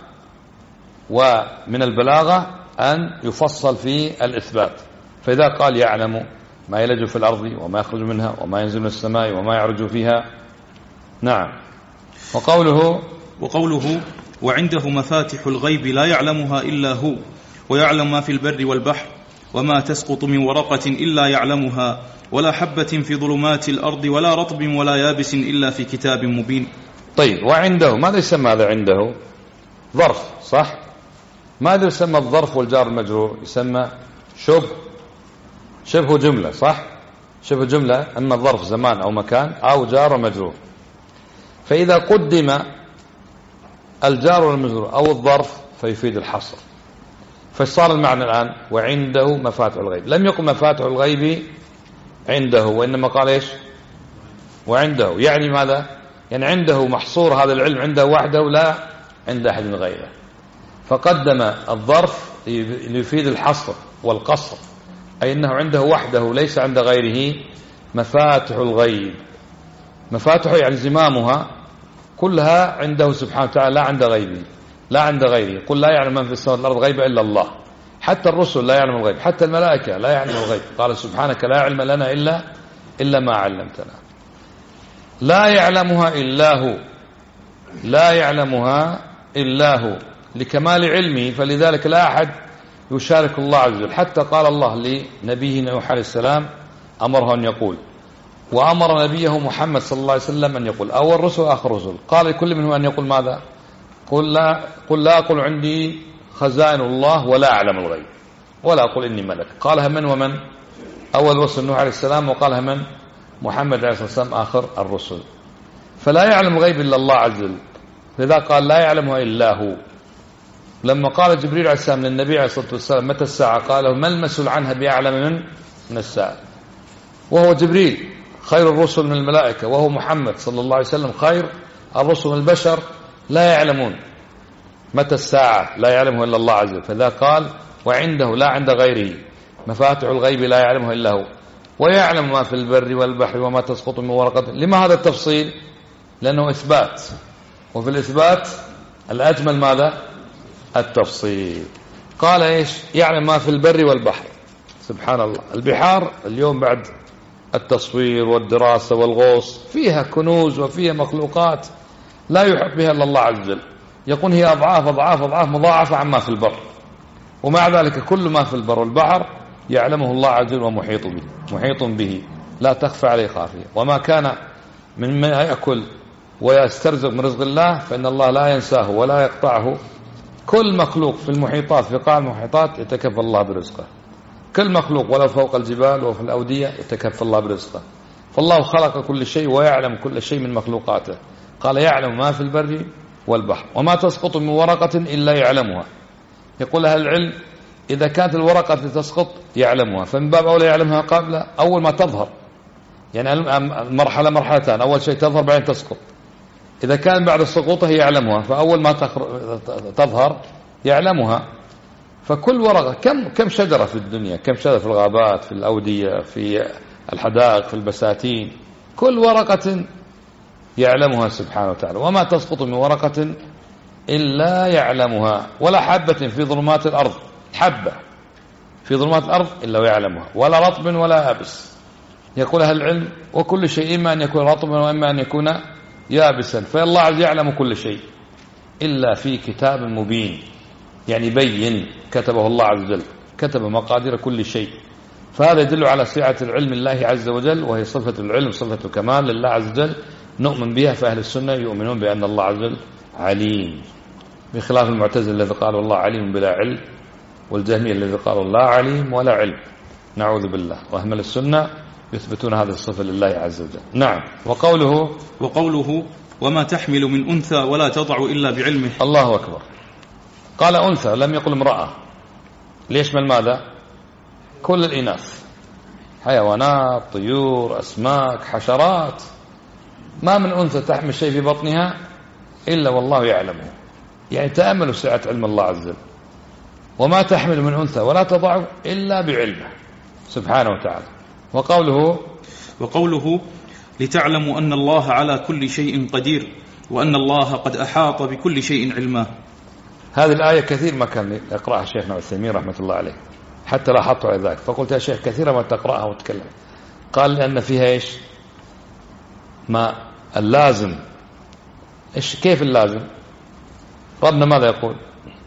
ومن البلاغة أن يفصل في الإثبات. فإذا قال يعلم ما يلج في الأرض وما يخرج منها وما ينزل من السماء وما يعرج فيها. نعم. وقوله وقوله وعنده مفاتح الغيب لا يعلمها إلا هو ويعلم ما في البر والبحر وما تسقط من ورقة إلا يعلمها ولا حبة في ظلمات الأرض ولا رطب ولا يابس إلا في كتاب مبين. طيب، وعنده ماذا يسمى؟ هذا عنده ظرف، صح؟ ماذا يسمى الظرف والجار المجرور؟ يسمى شبه شبه جملة، صح؟ شبه جملة أما الظرف زمان أو مكان أو جار ومجرور. فإذا قدم الجار والمجرور أو الظرف فيفيد الحصر. فصار المعنى الآن وعنده مفاتح الغيب. لم يقل مفاتح الغيب عنده، وإنما قال إيش؟ وعنده. يعني ماذا؟ يعني عنده محصور هذا العلم عنده وحده لا عند أحد غيره. فقدم الظرف ليفيد الحصر والقصر، أي أنه عنده وحده ليس عند غيره مفاتح الغيب. مفاتحه يعني زمامها كلها عنده سبحانه وتعالى لا عند غيره، لا عند غيره. قل لا يعلم من في السماء والأرض غيب إلا الله. حتى الرسل لا يعلم الغيب، حتى الملائكة لا يعلم الغيب. قال سبحانك لا علم لنا إلا إلا ما علمتنا. لا يعلمها إلا هو، لا يعلمها إلا هو لكمال علمه. فلذلك لا أحد يشارك الله عز وجل. حتى قال الله لنبيه نوح عليه السلام أمره أن يقول، وأمر نبيه محمد صلى الله عليه وسلم أن يقول، أول رسل آخر رسل، قال لكل منهم أن يقول ماذا؟ قل لا, قل لا أقول عندي خزائن الله ولا أعلم الغيب ولا أقول إني ملك. قالها من ومن؟ أول رسل نوح عليه السلام، وقالها من؟ محمد عليه الصلاة والسلام آخر الرسل. فلا يعلم الغيب إلا الله عز وجل، لذا قال لا يعلمها إلا هو. لما قال جبريل عليه السلام للنبي عليه الصلاة والسلام متى الساعة؟ قال ما المسؤول عنها بأعلم من من الساعة، وهو جبريل خير الرسل من الملائكة، وهو محمد صلى الله عليه وسلم خير الرسل من البشر. لا يعلمون متى الساعة، لا يعلمه إلا الله عز وجل. فذا قال وعنده لا عند غيره مفاتح الغيب لا يعلمه إلا هو، ويعلم ما في البر والبحر وما تسقط من ورقة. لما هذا التفصيل؟ لأنه إثبات، وفي الإثبات الأجمل ماذا؟ التفصيل. قال إيش؟ يعلم ما في البر والبحر. سبحان الله، البحار اليوم بعد التصوير والدراسة والغوص فيها كنوز وفيها مخلوقات لا يحط بها إلا الله عز وجل، يكون هي أضعاف أضعاف أضعاف مضاعفة عما في البر، ومع ذلك كل ما في البر والبحر يعلمه الله عز وجل ومحيط به، محيط به لا تخفى عليه خافية. وما كان من ما يأكل ويسترزق من رزق الله فإن الله لا ينساه ولا يقطعه. كل مخلوق في المحيطات في قاع المحيطات يتكفل الله برزقه، كل مخلوق ولو فوق الجبال وفي الأودية يتكفل الله برزقه. فالله خلق كل شيء ويعلم كل شيء من مخلوقاته. قال يعلم ما في البر والبحر وما تسقط من ورقة إلا يعلمها. يقول أهل العلم إذا كانت الورقة تسقط يعلمها، فمن باب أولى يعلمها قبل أول ما تظهر. يعني المرحلة مرحلتان، أول شيء تظهر بعدين تسقط. إذا كان بعد سقوطها يعلمها، فأول ما تظهر يعلمها. فكل ورقة كم كم شجرة في الدنيا، كم شجرة في الغابات في الأودية في الحدائق في البساتين، كل ورقة يعلمها سبحانه وتعالى. وما تسقط من ورقة إلا يعلمها، ولا حبة في ظلمات الأرض، حبة في ظلمات الأرض إلا ويعلمها، ولا رطب ولا يابس. يقول أهل العلم وكل شيء إما أن يكون رطبا وإما أن يكون يابسا. فالله عز يعلم كل شيء إلا في كتاب مبين، يعني بين كتبه الله عز وجل، كتب مقادير كل شيء. فهذا يدل على سعة العلم الله عز وجل، وهي صفة العلم صفة كمال لله عز وجل نؤمن بها. فأهل السنة يؤمنون بأن الله عز وجل عليم، بخلاف المعتزلة الذي قالوا الله عليم بلا علم، والجهمية الذي قالوا لا عليم ولا علم، نعوذ بالله. وأهل السنة يثبتون هذه الصفة لله عز وجل. نعم. وقوله وقوله وما تحمل من أنثى ولا تضع إلا بعلمه. الله أكبر. قال أنثى لم يقل امرأة، ليشمل ماذا؟ كل الإناث، حيوانات طيور أسماك حشرات. ما من أنثى تحمل شيء في بطنها إلا والله يعلمه. يعني تأملوا سعة علم الله عز وجل. وما تحمل من أنثى ولا تضع إلا بعلمه سبحانه وتعالى. وقوله وقوله لتعلموا أن الله على كل شيء قدير وأن الله قد أحاط بكل شيء علما. هذه الآية كثير ما كان يقرأها شيخنا عثيمين رحمة الله عليه، حتى لاحظت على ذلك فقلت يا شيخ كثيرا ما تقرأها وتكلم. قال لأن فيها إيش؟ ما اللازم. إيش كيف اللازم؟ ربنا ماذا يقول؟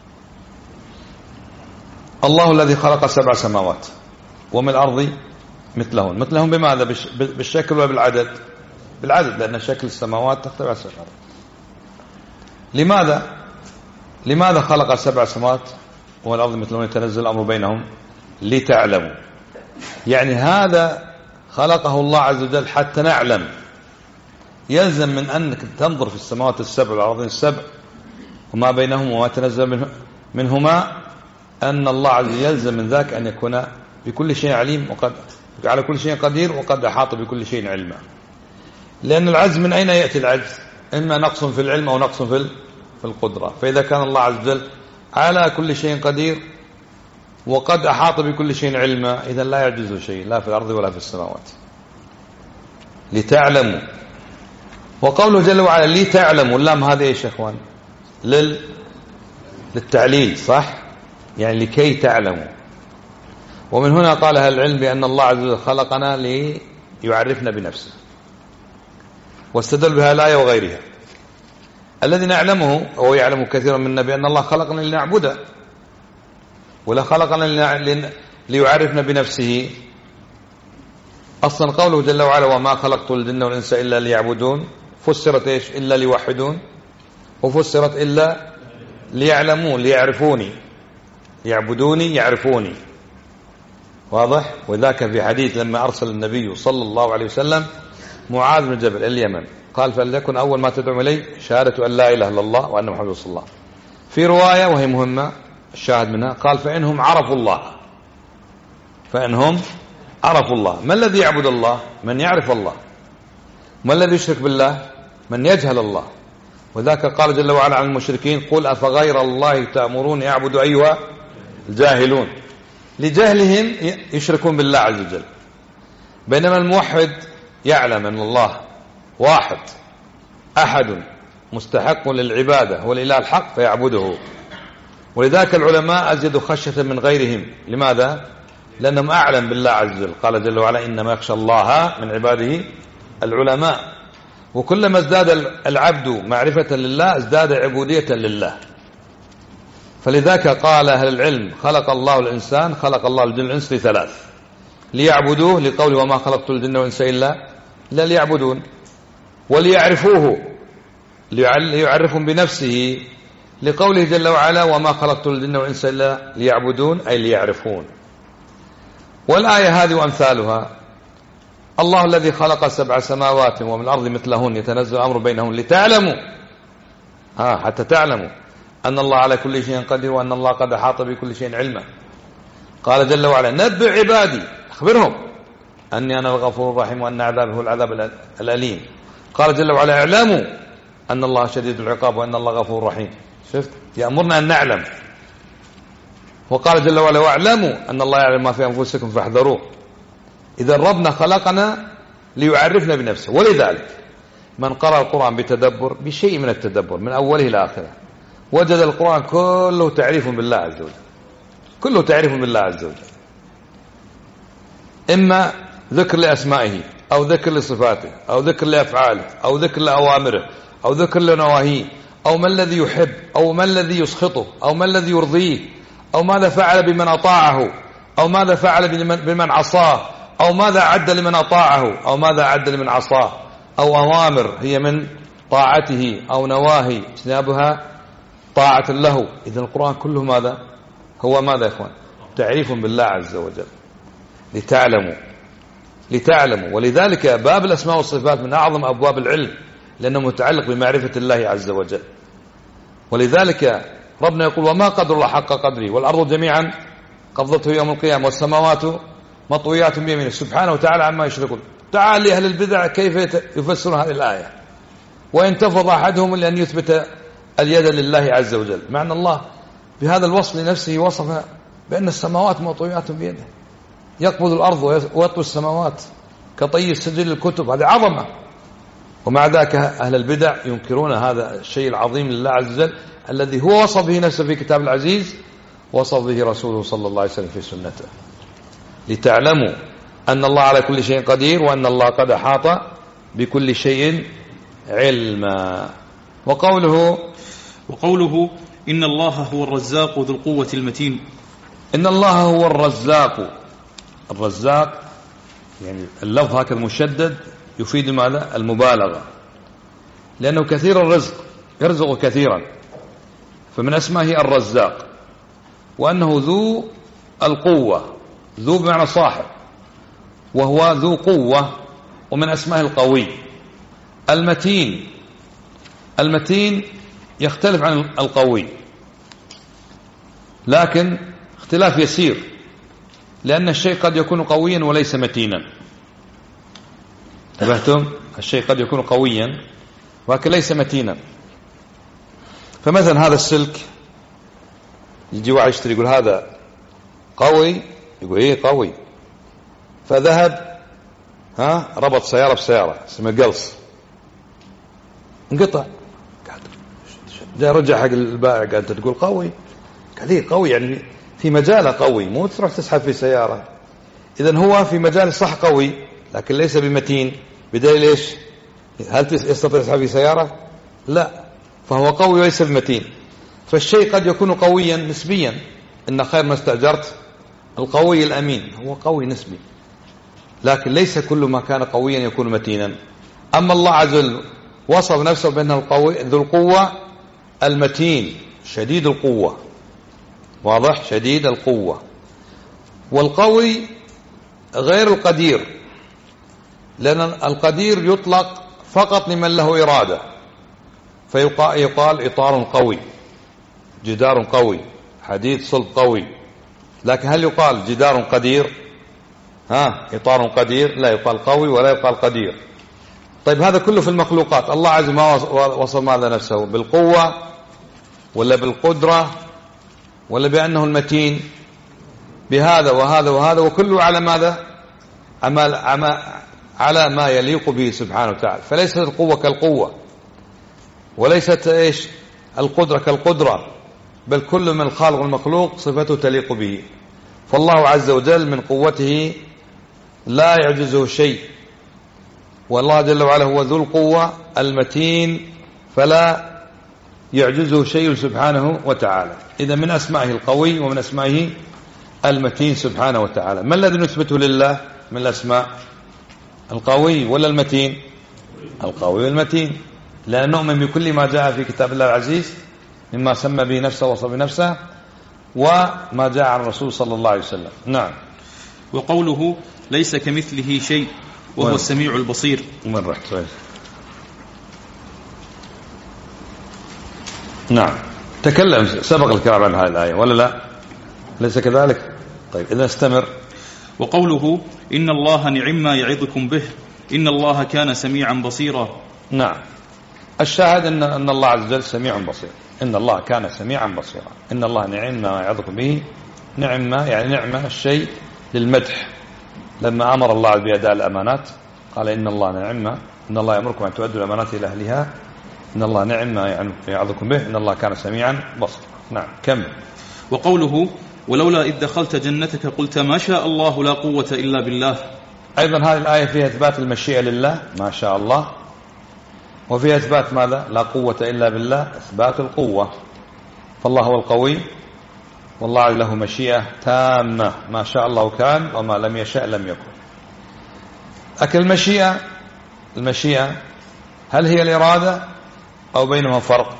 الله الذي خلق سبع سماوات ومن الأرض مثلهن. مثلهن بماذا؟ بالشكل ولا بالعدد؟ بالعدد، لأن شكل السماوات تختلف عن شكل الأرض. لماذا؟ لماذا خلق سبع سماوات والأرض مثلهن يتنزل الأمر بينهم؟ لتعلموا. يعني هذا خلقه الله عز وجل حتى نعلم. يلزم من أنك تنظر في السماوات السبع والأرضين السبع وما بينهم وما تنزل منهما أن الله عز وجل يلزم من ذاك أن يكون بكل شيء عليم وقد على كل شيء قدير وقد أحاط بكل شيء علما. لأن العجز من أين يأتي العجز؟ إما نقص في العلم أو نقص في القدرة. فإذا كان الله عز وجل على كل شيء قدير وقد أحاط بكل شيء علما إذا لا يعجز شيء لا في الأرض ولا في السماوات. لتعلموا، وقوله جل وعلا لتعلموا، اللام هذا ايش يا اخوان؟ لل للتعليل، صح؟ يعني لكي تعلموا. ومن هنا قال أهل العلم بأن الله عز وجل خلقنا ليعرفنا بنفسه، واستدل بها الآية وغيرها. الذي نعلمه أو يعلم كثيرا منا بأن الله خلقنا لنعبده، ولا خلقنا ليعرفنا بنفسه. أصلا قوله جل وعلا وما خلقت الجن والإنس إلا ليعبدون فسرت إيش؟ إلا ليوحدون، وفسرت إلا ليعلمون ليعرفوني، يعبدوني يعرفوني، واضح؟ وذاك في حديث لما أرسل النبي صلى الله عليه وسلم معاذ بن جبل اليمن قال فليكن أول ما تدعو إليه شهادة أن لا إله إلا الله وأن محمد رسول الله. في رواية وهي مهمة الشاهد منها قال فإنهم عرفوا الله، فإنهم عرفوا الله. ما الذي يعبد الله؟ من يعرف الله. ما الذي يشرك بالله؟ من يجهل الله. وذاك قال جل وعلا عن المشركين قل أفغير الله تأمرون يعبد أيها الجاهلون، لجهلهم يشركون بالله عز وجل. بينما الموحد يعلم أن الله واحد أحد مستحق للعبادة هو الإله الحق فيعبده. ولذلك العلماء أزيدوا خشية من غيرهم. لماذا؟ لأنهم أعلم بالله عز وجل. قال جل وعلا إنما يخشى الله من عباده العلماء. وكلما ازداد العبد معرفة لله ازداد عبودية لله. فلذلك قال أهل العلم خلق الله الإنسان خلق الله الجن والإنس لثلاث: ليعبدوه لقول وما خلقت الجن والإنس إلا لا ليعبدون، وليعرفوه ليعرفهم بنفسه لقوله جل وعلا وما خلقت الجن والإنس إلا ليعبدون أي ليعرفون. والآية هذه وأمثالها الله الذي خلق سبع سماوات ومن الأرض مثلهن يتنزل الأمر بينهن لتعلموا ها حتى تعلموا أن الله على كل شيء قدير وأن الله قد أحاط بكل شيء علما. قال جل وعلا نبئ عبادي أخبرهم أني أنا الغفور الرحيم وأن عذابه هو العذاب الأليم. قال جل وعلا اعلموا أن الله شديد العقاب وأن الله غفور رحيم. شفت؟ يأمرنا أن نعلم. وقال جل وعلا واعلموا أن الله يعلم ما في أنفسكم فاحذروه. إذا ربنا خلقنا ليعرفنا بنفسه. ولذلك من قرأ القرآن بتدبر بشيء من التدبر من أوله إلى آخره وجد القرآن كله تعريف بالله عز وجل، كله تعريف بالله عز وجل، إما ذكر لأسمائه أو ذكر لصفاته أو ذكر لأفعاله أو ذكر لأوامره أو ذكر لنواهيه أو ما الذي يحب أو ما الذي يسخطه أو ما الذي يرضيه أو ماذا فعل بمن أطاعه أو ماذا فعل بمن عصاه أو ماذا عد لمن أطاعه أو ماذا عد لمن عصاه أو أوامر هي من طاعته أو نواهي اجتنابها طاعة له. إذن القرآن كله ماذا هو ماذا يا إخوان؟ تعريف بالله عز وجل لتعلموا لتعلموا. ولذلك باب الأسماء والصفات من أعظم أبواب العلم لأنه متعلق بمعرفة الله عز وجل. ولذلك ربنا يقول وما قدر الله حق قدره والأرض جميعا قبضته يوم القيامة والسماوات مطويات بيمينه سبحانه وتعالى عما يشركون. تعال لأهل البدع كيف يفسرون هذه الآية وإن تفض أحدهم لأن يثبت اليد لله عز وجل، مع أن الله بهذا الوصف لنفسه وصف بأن السماوات مطويات بيده، يقبض الأرض ويطوي السماوات كطي السجل الكتب، هذه عظمة. ومع ذلك أهل البدع ينكرون هذا الشيء العظيم لله عز وجل الذي هو وصف به نفسه في كتاب العزيز وصف به رسوله صلى الله عليه وسلم في سنته. لتعلموا أن الله على كل شيء قدير وأن الله قد أحاط بكل شيء علما. وقوله وقوله إن الله هو الرزاق ذو القوة المتين. إن الله هو الرزاق. الرزاق يعني اللفظ هكذا مشدد يفيد ماذا؟ المبالغة، لأنه كثير الرزق يرزق كثيرا، فمن أسمائه الرزاق. وأنه ذو القوة، ذو بمعنى صاحب، وهو ذو قوة، ومن أسمائه القوي. المتين المتين يختلف عن القوي، لكن اختلاف يسير، لأن الشيء قد يكون قويا وليس متينا. انتبهتم؟ الشيء قد يكون قويا ولكن ليس متينا. فمثلا هذا السلك، يجي واحد يشتري يقول هذا قوي، يقول ايه قوي، فذهب ها ربط سيارة بسيارة اسمه قلص، انقطع، جاء رجع حق البائع قال انت تقول قوي، قال ايه قوي يعني في مجاله قوي، مو تروح تسحب في سيارة. اذن هو في مجال صح قوي لكن ليس بمتين، بدليل ايش؟ هل يستطيع يسحب في سيارة؟ لا، فهو قوي وليس بمتين. فالشيء قد يكون قويا نسبيا، ان خير ما استأجرت القوي الأمين، هو قوي نسبي، لكن ليس كل ما كان قويا يكون متينا. أما الله عز وجل وصف نفسه بأنه القوي ذو القوة المتين شديد القوة، واضح؟ شديد القوة. والقوي غير القدير، لأن القدير يطلق فقط لمن له إرادة، فيقال إطار قوي، جدار قوي، حديد صلب قوي. لكن هل يقال جدار قدير؟ ها إطار قدير؟ لا يقال قوي ولا يقال قدير. طيب هذا كله في المخلوقات. الله عز وجل وصف ماذا نفسه؟ بالقوة ولا بالقدرة ولا بأنه المتين؟ بهذا وهذا وهذا، وكله على ماذا؟ على ما يليق به سبحانه وتعالى. فليست القوة كالقوة، وليست إيش القدرة كالقدرة، بل كل من الخالق والمخلوق صفته تليق به. فالله عز وجل من قوته لا يعجزه شيء، والله جل وعلا هو ذو القوة المتين فلا يعجزه شيء سبحانه وتعالى. إذا من أسمائه القوي ومن أسمائه المتين سبحانه وتعالى. ما الذي نثبته لله من الأسماء؟ القوي ولا المتين؟ القوي والمتين، لأن نؤمن بكل ما جاء في كتاب الله العزيز مما سمى به نفسه وصف نفسه وما جاء عن الرسول صلى الله عليه وسلم. نعم. وقوله ليس كمثله شيء وهو السميع البصير. من رحت صحيح. نعم، تكلم سبق الكلام عن هذه الآية ولا لا؟ ليس كذلك؟ طيب إذا استمر. وقوله إن الله نعم ما يعظكم به إن الله كان سميعا بصيرا. نعم، الشاهد أن أن الله عز وجل سميع بصير. إن الله كان سميعا بصيرا. إن الله نعم ما يعظكم به، نعم ما يعني نعمة الشيء للمدح. لما أمر الله بأداء الأمانات قال إن الله نعم إن الله يأمركم أن تؤدوا الأمانات إلى أهلها إن الله نعم ما يعظكم به إن الله كان سميعا بصيرا. نعم، كمل. وقوله ولولا إذ دخلت جنتك قلت ما شاء الله لا قوة إلا بالله. أيضا هذه الآية فيها إثبات المشيئة لله ما شاء الله، وفيها إثبات ماذا؟ لا قوة إلا بالله، إثبات القوة. فالله هو القوي والله له مشيئة تامة، ما شاء الله كان وما لم يشاء لم يكن. لكن المشيئة المشيئة هل هي الإرادة أو بينهما فرق؟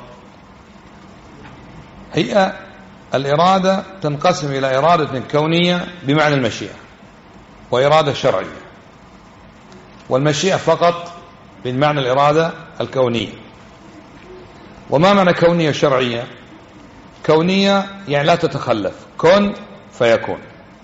هي الإرادة تنقسم إلى إرادة كونية بمعنى المشيئة وإرادة شرعية، والمشيئة فقط بمعنى الإرادة الكونية. وما معنى كونية شرعية؟ كونية يعني لا تتخلف، كن فيكون.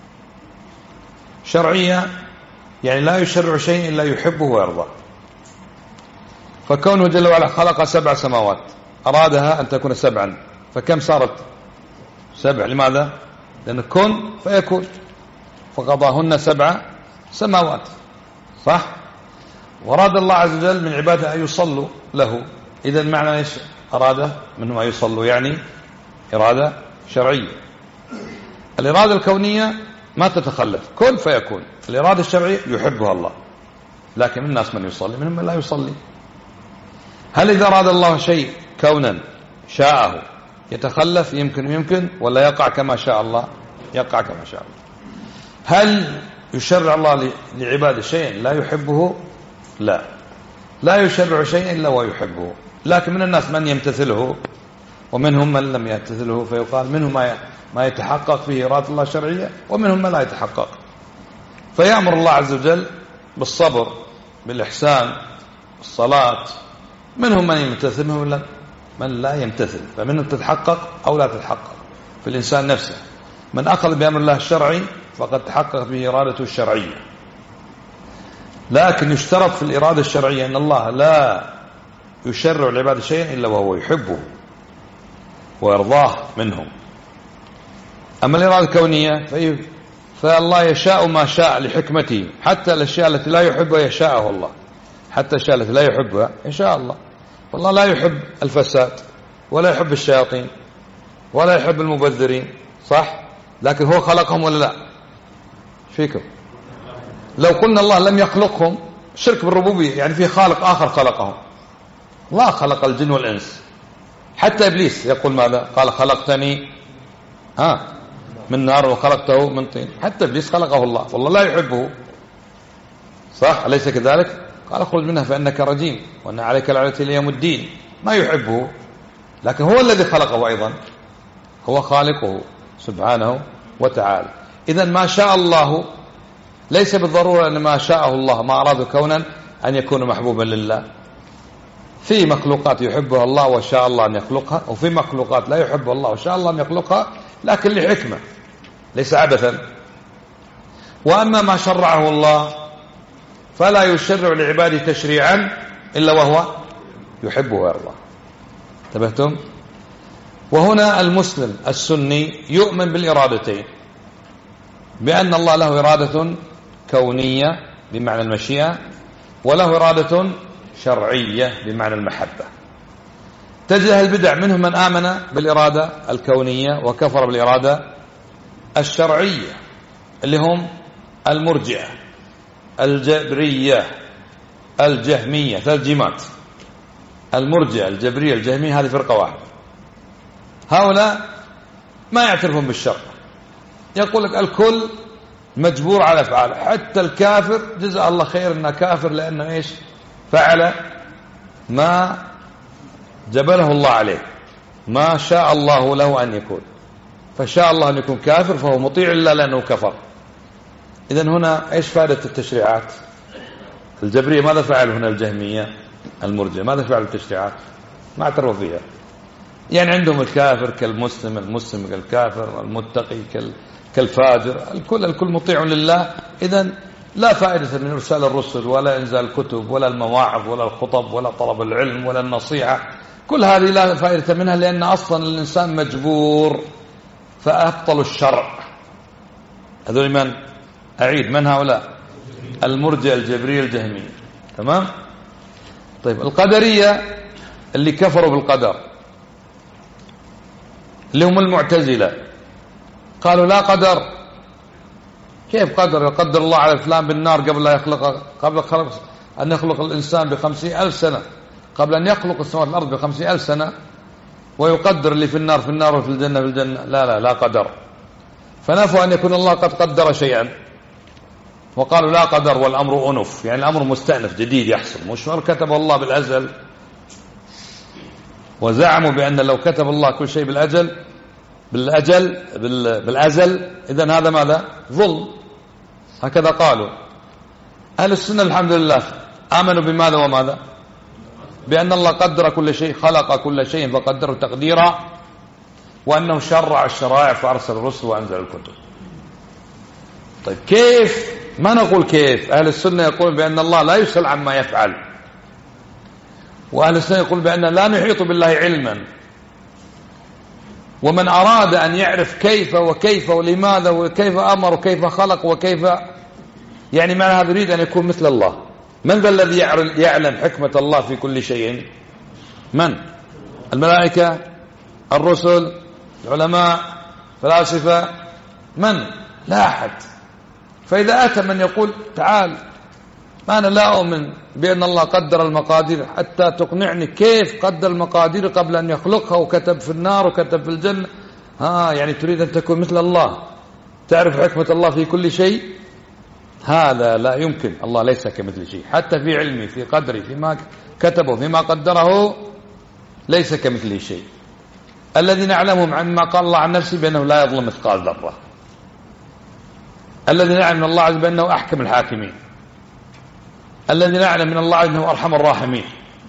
شرعية يعني لا يشرع شيء إلا يحبه ويرضى. فكونه جل وعلا خلق سبع سماوات أرادها أن تكون سبعا، فكم صارت؟ سبع. لماذا؟ لأن كن فيكون، فقضاهن سبع سماوات، صح؟ وراد الله عز وجل من عباده أن يصلوا له. إذا معنى إيش؟ أراد منهم أن يصلوا يعني إرادة شرعية. الإرادة الكونية ما تتخلف، كن فيكون. الإرادة الشرعية يحبها الله، لكن من الناس من يصلي منهم من لا يصلي. هل إذا أراد الله شيء كونا شاءه يتخلف؟ يمكن يمكن ولا يقع كما شاء الله؟ يقع كما شاء الله. هل يشرع الله لعباده شيئا لا يحبه؟ لا، لا يشرع شيئا إلا ويحبه. لكن من الناس من يمتثله ومنهم من لم يمتثله، فيقال منهم ما يتحقق فيه إرادة الله الشرعية ومنهم ما لا يتحقق. فيأمر الله عز وجل بالصبر، بالإحسان، الصلاة منهم من يمتثل منهم من لا يمتثل، فمنهم تتحقق أو لا تتحقق في الإنسان نفسه. من أخذ بأمر الله الشرعي فقد تحقق به إرادته الشرعية، لكن يشترط في الإرادة الشرعية أن الله لا يشرع العباد شيئا إلا وهو يحبه ويرضاه منهم. أما الإرادة الكونية فالله يشاء ما شاء لحكمته، حتى الأشياء التي لا يحبها يشاءه الله، حتى الأشياء التي لا يحبها يشاء الله. والله لا يحب الفساد ولا يحب الشياطين ولا يحب المبذرين، صح؟ لكن هو خلقهم ولا لا؟ فيكم لو قلنا الله لم يخلقهم شرك بالربوبية، يعني في خالق آخر خلقهم. الله خلق الجن والإنس، حتى إبليس يقول ماذا؟ قال خلقتني ها من نار وخلقته من طين. حتى إبليس خلقه الله والله لا يحبه، صح أليس كذلك؟ قال اخرج منها فإنك رجيم وأن عليك لعنة إلى يوم الدين. ما يحبه، لكن هو الذي خلقه أيضا، هو خالقه سبحانه وتعالى. إذن ما شاء الله ليس بالضرورة أن ما شاءه الله ما أراد كونا أن يكون محبوبا لله. في مخلوقات يحبها الله وشاء الله أن يخلقها، وفي مخلوقات لا يحبها الله وشاء الله أن يخلقها لكن لحكمة ليس عبثا. وأما ما شرعه الله فلا يشرع لعباده تشريعا إلا وهو يحبه ويرضاه. انتبهتم؟ وهنا المسلم السني يؤمن بالإرادتين، بأن الله له إرادة كونية بمعنى المشيئة، وله إرادة شرعية بمعنى المحبة. تجد أهل البدع منهم من آمن بالإرادة الكونية وكفر بالإرادة الشرعية، اللي هم المرجئة الجبرية الجهمية، ثلاث جيمات: المرجئة الجبرية الجهمية، هذه فرقة واحدة. هؤلاء ما يعترفون بالشرع، يقول لك الكل مجبور على أفعاله، حتى الكافر جزاء الله خير انه كافر لأنه إيش فعل ما جبله الله عليه، ما شاء الله له أن يكون، فشاء الله أن يكون كافر فهو مطيع لله لأنه كفر. إذن هنا إيش فائدة التشريعات الجبرية؟ ماذا فعل هنا الجهمية المرجئة؟ ماذا فعل التشريعات؟ ما اعترفوا فيها. يعني عندهم الكافر كالمسلم، المسلم كالكافر، المتقي كالفاجر، الكل الكل مطيع لله. إذن لا فائدة من إرسال الرسل ولا إنزال الكتب ولا المواعظ ولا الخطب ولا طلب العلم ولا النصيحة، كل هذه لا فائدة منها، لأن أصلا الإنسان مجبور. فأبطلوا الشرع. هذول من؟ أعيد، من هؤلاء؟ المرجئة الجبرية الجهمية. تمام؟ طيب القدرية اللي كفروا بالقدر اللي هم المعتزلة قالوا لا قدر. كيف قدر؟ يقدر الله على فلان بالنار قبل لا يخلق، قبل خلق أن يخلق الإنسان بخمسين ألف سنة، قبل أن يخلق السماوات والأرض بخمسين ألف سنة، ويقدر اللي في النار في النار وفي الجنة في الجنة. لا لا لا قدر. فنفوا أن يكون الله قد قدر شيئا، وقالوا لا قدر والأمر أنف، يعني الأمر مستأنف جديد يحصل، مش مر كتب الله بالأزل. وزعموا بأن لو كتب الله كل شيء بالأجل بالأجل بالأزل إذن هذا ماذا؟ ظلم. هكذا قالوا. أهل السنة الحمد لله آمنوا بماذا وماذا؟ بأن الله قدر كل شيء، خلق كل شيء فقدره تقديرا، وأنه شرع الشرائع فأرسل الرسل وأنزل الكتب. طيب كيف؟ ما نقول كيف. أهل السنة يقول بأن الله لا يسأل عما يفعل، وأهل السنة يقول بأن لا نحيط بالله علما. ومن أراد أن يعرف كيف وكيف ولماذا وكيف أمر وكيف خلق وكيف، يعني معنى هذا يريد أن يكون مثل الله. من ذا الذي يعلم حكمة الله في كل شيء؟ من؟ الملائكة، الرسل، العلماء، فلاسفة، من؟ لا أحد. فإذا أتى من يقول تعال أنا لا أؤمن بأن الله قدر المقادير حتى تقنعني كيف قدر المقادير قبل أن يخلقها وكتب في النار وكتب في الجنة، ها يعني تريد أن تكون مثل الله، تعرف حكمة الله في كل شيء؟ هذا لا يمكن. الله ليس كمثل شيء، حتى في علمي في قدري فيما كتبه فيما قدره ليس كمثله شيء. الذي نعلمهم عما قال الله عن نفسه بأنه لا يظلم مثقال ذرة، الذي نعلم من الله عز بأنه أحكم الحاكمين. الذي نعلم من الله أنه أرحم الراحمين،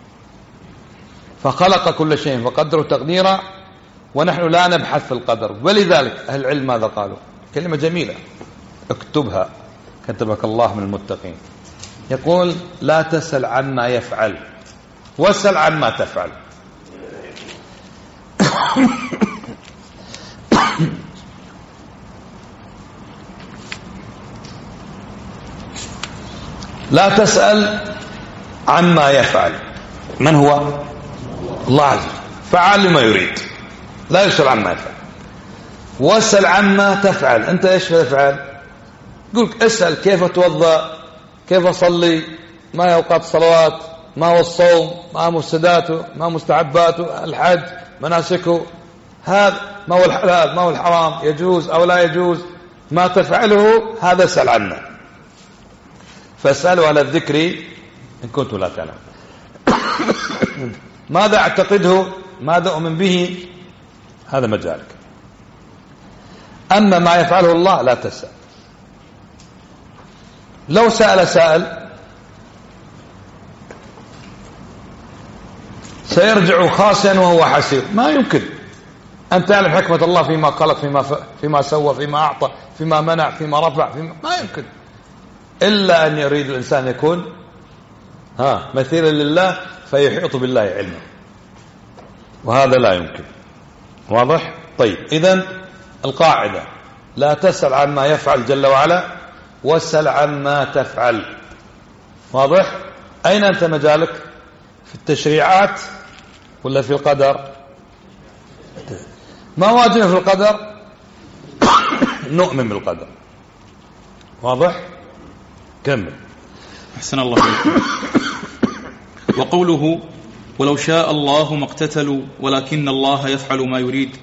فخلق كل شيء فقدره تقديرا، ونحن لا نبحث في القدر. ولذلك أهل العلم ماذا قالوا؟ كلمة جميلة اكتبها كتبك الله من المتقين، يقول لا تسأل عما يفعل واسأل عما تفعل. لا تسأل عما يفعل، من هو؟ الله عز وجل، فعال لما يريد، لا يسأل عما يفعل. واسأل عما تفعل، أنت إيش تفعل؟ يقول اسأل كيف توضأ، كيف أصلي، ما هي أوقات الصلوات، ما هو الصوم، ما مفسداته، ما مستحباته، الحج مناسكه، هذا ما هو الحلال ما هو الحرام، يجوز أو لا يجوز، ما تفعله هذا اسأل عنه. فاسألوا على الذكر إن كنتم لا تعلمون. ماذا أعتقده، ماذا أؤمن به، هذا مجالك. أما ما يفعله الله لا تسأل. لو سأل سائل سيرجع خاسئا وهو حسير، ما يمكن أن تعلم حكمة الله فيما خلق، فيما, فيما سوى، فيما أعطى، فيما منع، فيما رفع، فيما ما يمكن، إلا أن يريد الإنسان يكون ها مثيلا لله فيحيط بالله علما، وهذا لا يمكن. واضح؟ طيب، إذن القاعدة لا تسأل عما يفعل جل وعلا، واسأل عما تفعل. واضح؟ أين أنت مجالك؟ في التشريعات ولا في القدر؟ ما واجبنا في القدر؟ نؤمن بالقدر. واضح؟ كمل. أحسن الله عليكم. وقوله ولو شاء الله ما اقتتلوا ولكن الله يفعل ما يريد،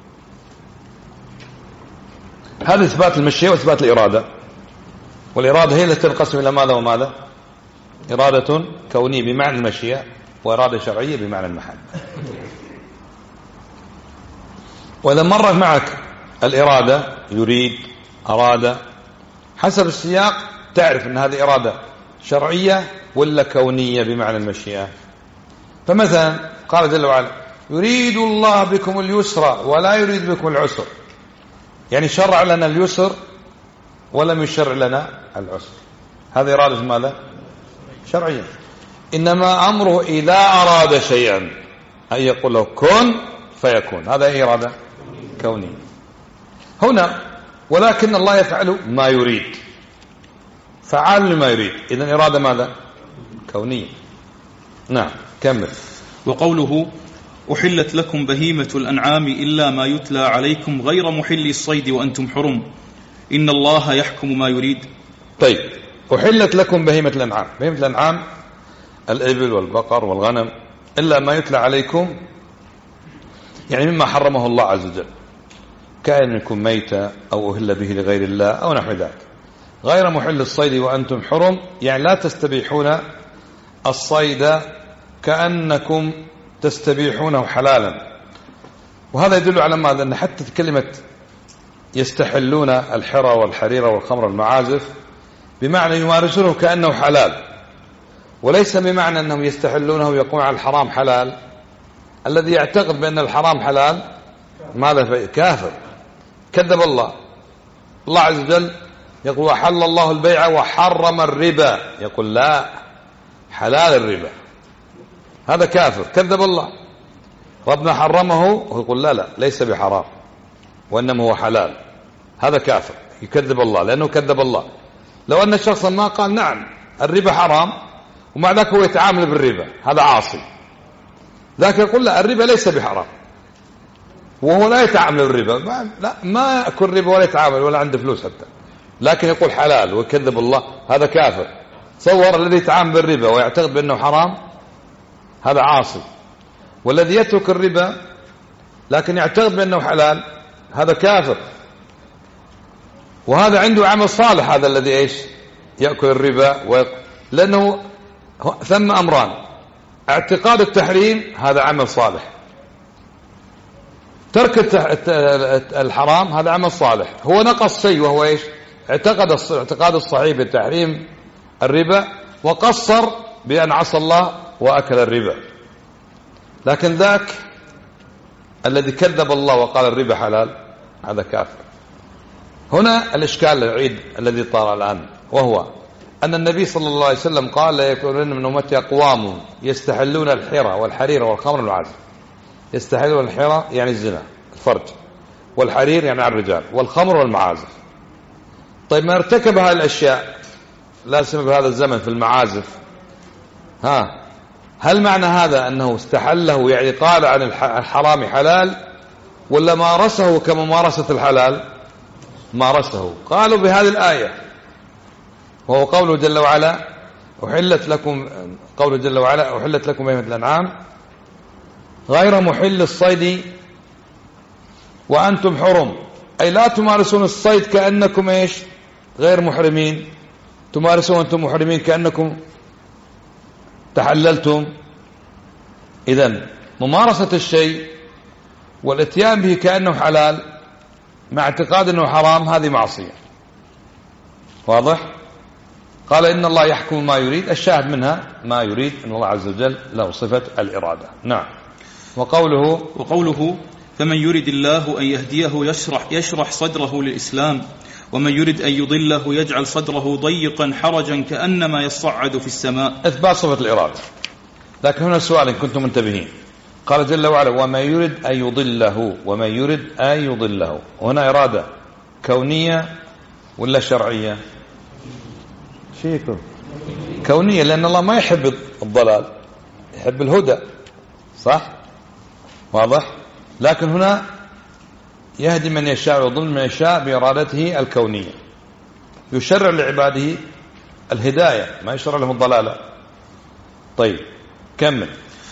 هذا إثبات المشيئة وإثبات الإرادة. والإرادة هي التي تنقسم إلى ماذا وماذا؟ إرادة كونية بمعنى المشيئة، وإرادة شرعية بمعنى المحبة. وإذا مرت معك الإرادة يريد، أراد، حسب السياق تعرف أن هذه إرادة شرعية ولا كونية بمعنى المشيئة. فمثلا قال جل وعلا يريد الله بكم اليسر ولا يريد بكم العسر، يعني شرع لنا اليسر ولم يشرع لنا العسر، هذه إرادة ماذا؟ شرعية. إنما أمره إذا أراد شيئا أن يقول له كن فيكون، هذا إرادة كونية. هنا ولكن الله يفعل ما يريد، فعال لما يريد، إذن إرادة ماذا؟ كونية. نعم كمل. وقوله أحلت لكم بهيمة الأنعام إلا ما يتلى عليكم غير محلي الصيد وأنتم حرم إن الله يحكم ما يريد. طيب، أحلت لكم بهيمة الأنعام، بهيمة الأنعام الإبل والبقر والغنم، إلا ما يتلى عليكم يعني مما حرمه الله عز وجل، كأن يكون ميتة أو أهل به لغير الله أو نحو ذلك، غير محل الصيد وأنتم حرم، يعني لا تستبيحون الصيد كأنكم تستبيحونه حلالا. وهذا يدل على ماذا؟ أن حتى كلمة يستحلون الحرى والحرير والخمر والمعازف بمعنى يمارسونه كأنه حلال، وليس بمعنى أنهم يستحلونه ويقوم على الحرام حلال. الذي يعتقد بأن الحرام حلال ماذا؟ كافر، كذب الله. الله عز وجل يقول وحل الله البيع وحرم الربا، يقول لا، حلال الربا، هذا كافر، كذب الله. ربنا حرمه ويقول لا لا ليس بحرام وإنما هو حلال، هذا كافر يكذب الله لأنه كذب الله. لو أن شخصا ما قال نعم الربا حرام ومع ذلك هو يتعامل بالربا، هذا عاصي. ذاك يقول لا الربا ليس بحرام وهو لا يتعامل بالربا، لا ما يأكل ربا ولا يتعامل ولا عنده فلوس حتى، لكن يقول حلال ويكذب الله، هذا كافر. تصور الذي يتعامل بالربا ويعتقد بأنه حرام هذا عاصي، والذي يترك الربا لكن يعتقد بأنه حلال هذا كافر. وهذا عنده عمل صالح، هذا الذي ايش يأكل الربا ويق... لأنه ثم أمران، اعتقاد التحريم هذا عمل صالح، ترك الحرام هذا عمل صالح. هو نقص شيء وهو ايش؟ اعتقد اعتقاد الصحيح بتحريم الربا وقصر بأن عصى الله وأكل الربا. لكن ذاك الذي كذب الله وقال الربا حلال هذا كافر. هنا الإشكال العيد الذي طار الآن، وهو أن النبي صلى الله عليه وسلم قال لا يكونون من أمتي أقوام يستحلون الحرى والحرير والخمر والمعازف. يستحلون الحرى يعني الزنا الفرج، والحرير يعني على الرجال، والخمر والمعازف. طيب ما ارتكب هذه الأشياء لا سيما بهذا الزمن في المعازف، ها هل معنى هذا أنه استحله يعني قال عن الحرام حلال، ولا مارسه كممارسة الحلال؟ مارسه. قالوا بهذه الآية، وهو قوله جل وعلا أحلت لكم، قوله جل وعلا أحلت لكم بهيمة الأنعام غير محل الصيد وأنتم حرم، أي لا تمارسون الصيد كأنكم إيش غير محرمين، تمارسون أنتم محرمين كأنكم تحللتم. إذن ممارسة الشيء والاتيان به كأنه حلال مع اعتقاد أنه حرام هذه معصية. واضح؟ قال إن الله يحكم ما يريد، الشاهد منها ما يريد، أن الله عز وجل له صفة الإرادة. نعم. وقوله وقوله فمن يريد الله أن يهديه يشرح, يشرح صدره للإسلام، ومن يريد أن يضله يجعل صدره ضيقا حرجا كأنما يصعد في السماء. إثبات صفة الإرادة. لكن هنا سؤال إن كنتم منتبهين، قال جل وعلا وما يريد أن يضله، وما يريد أن يضله، هنا إرادة كونية ولا شرعية؟ شيكو كونية، لأن الله ما يحب الضلال، يحب الهدى، صح؟ واضح؟ لكن هنا يهدي من يشاء ويضل من يشاء بإرادته الكونية، يشرع لعباده الهداية، ما يشرع لهم الضلالة. طيب كمل.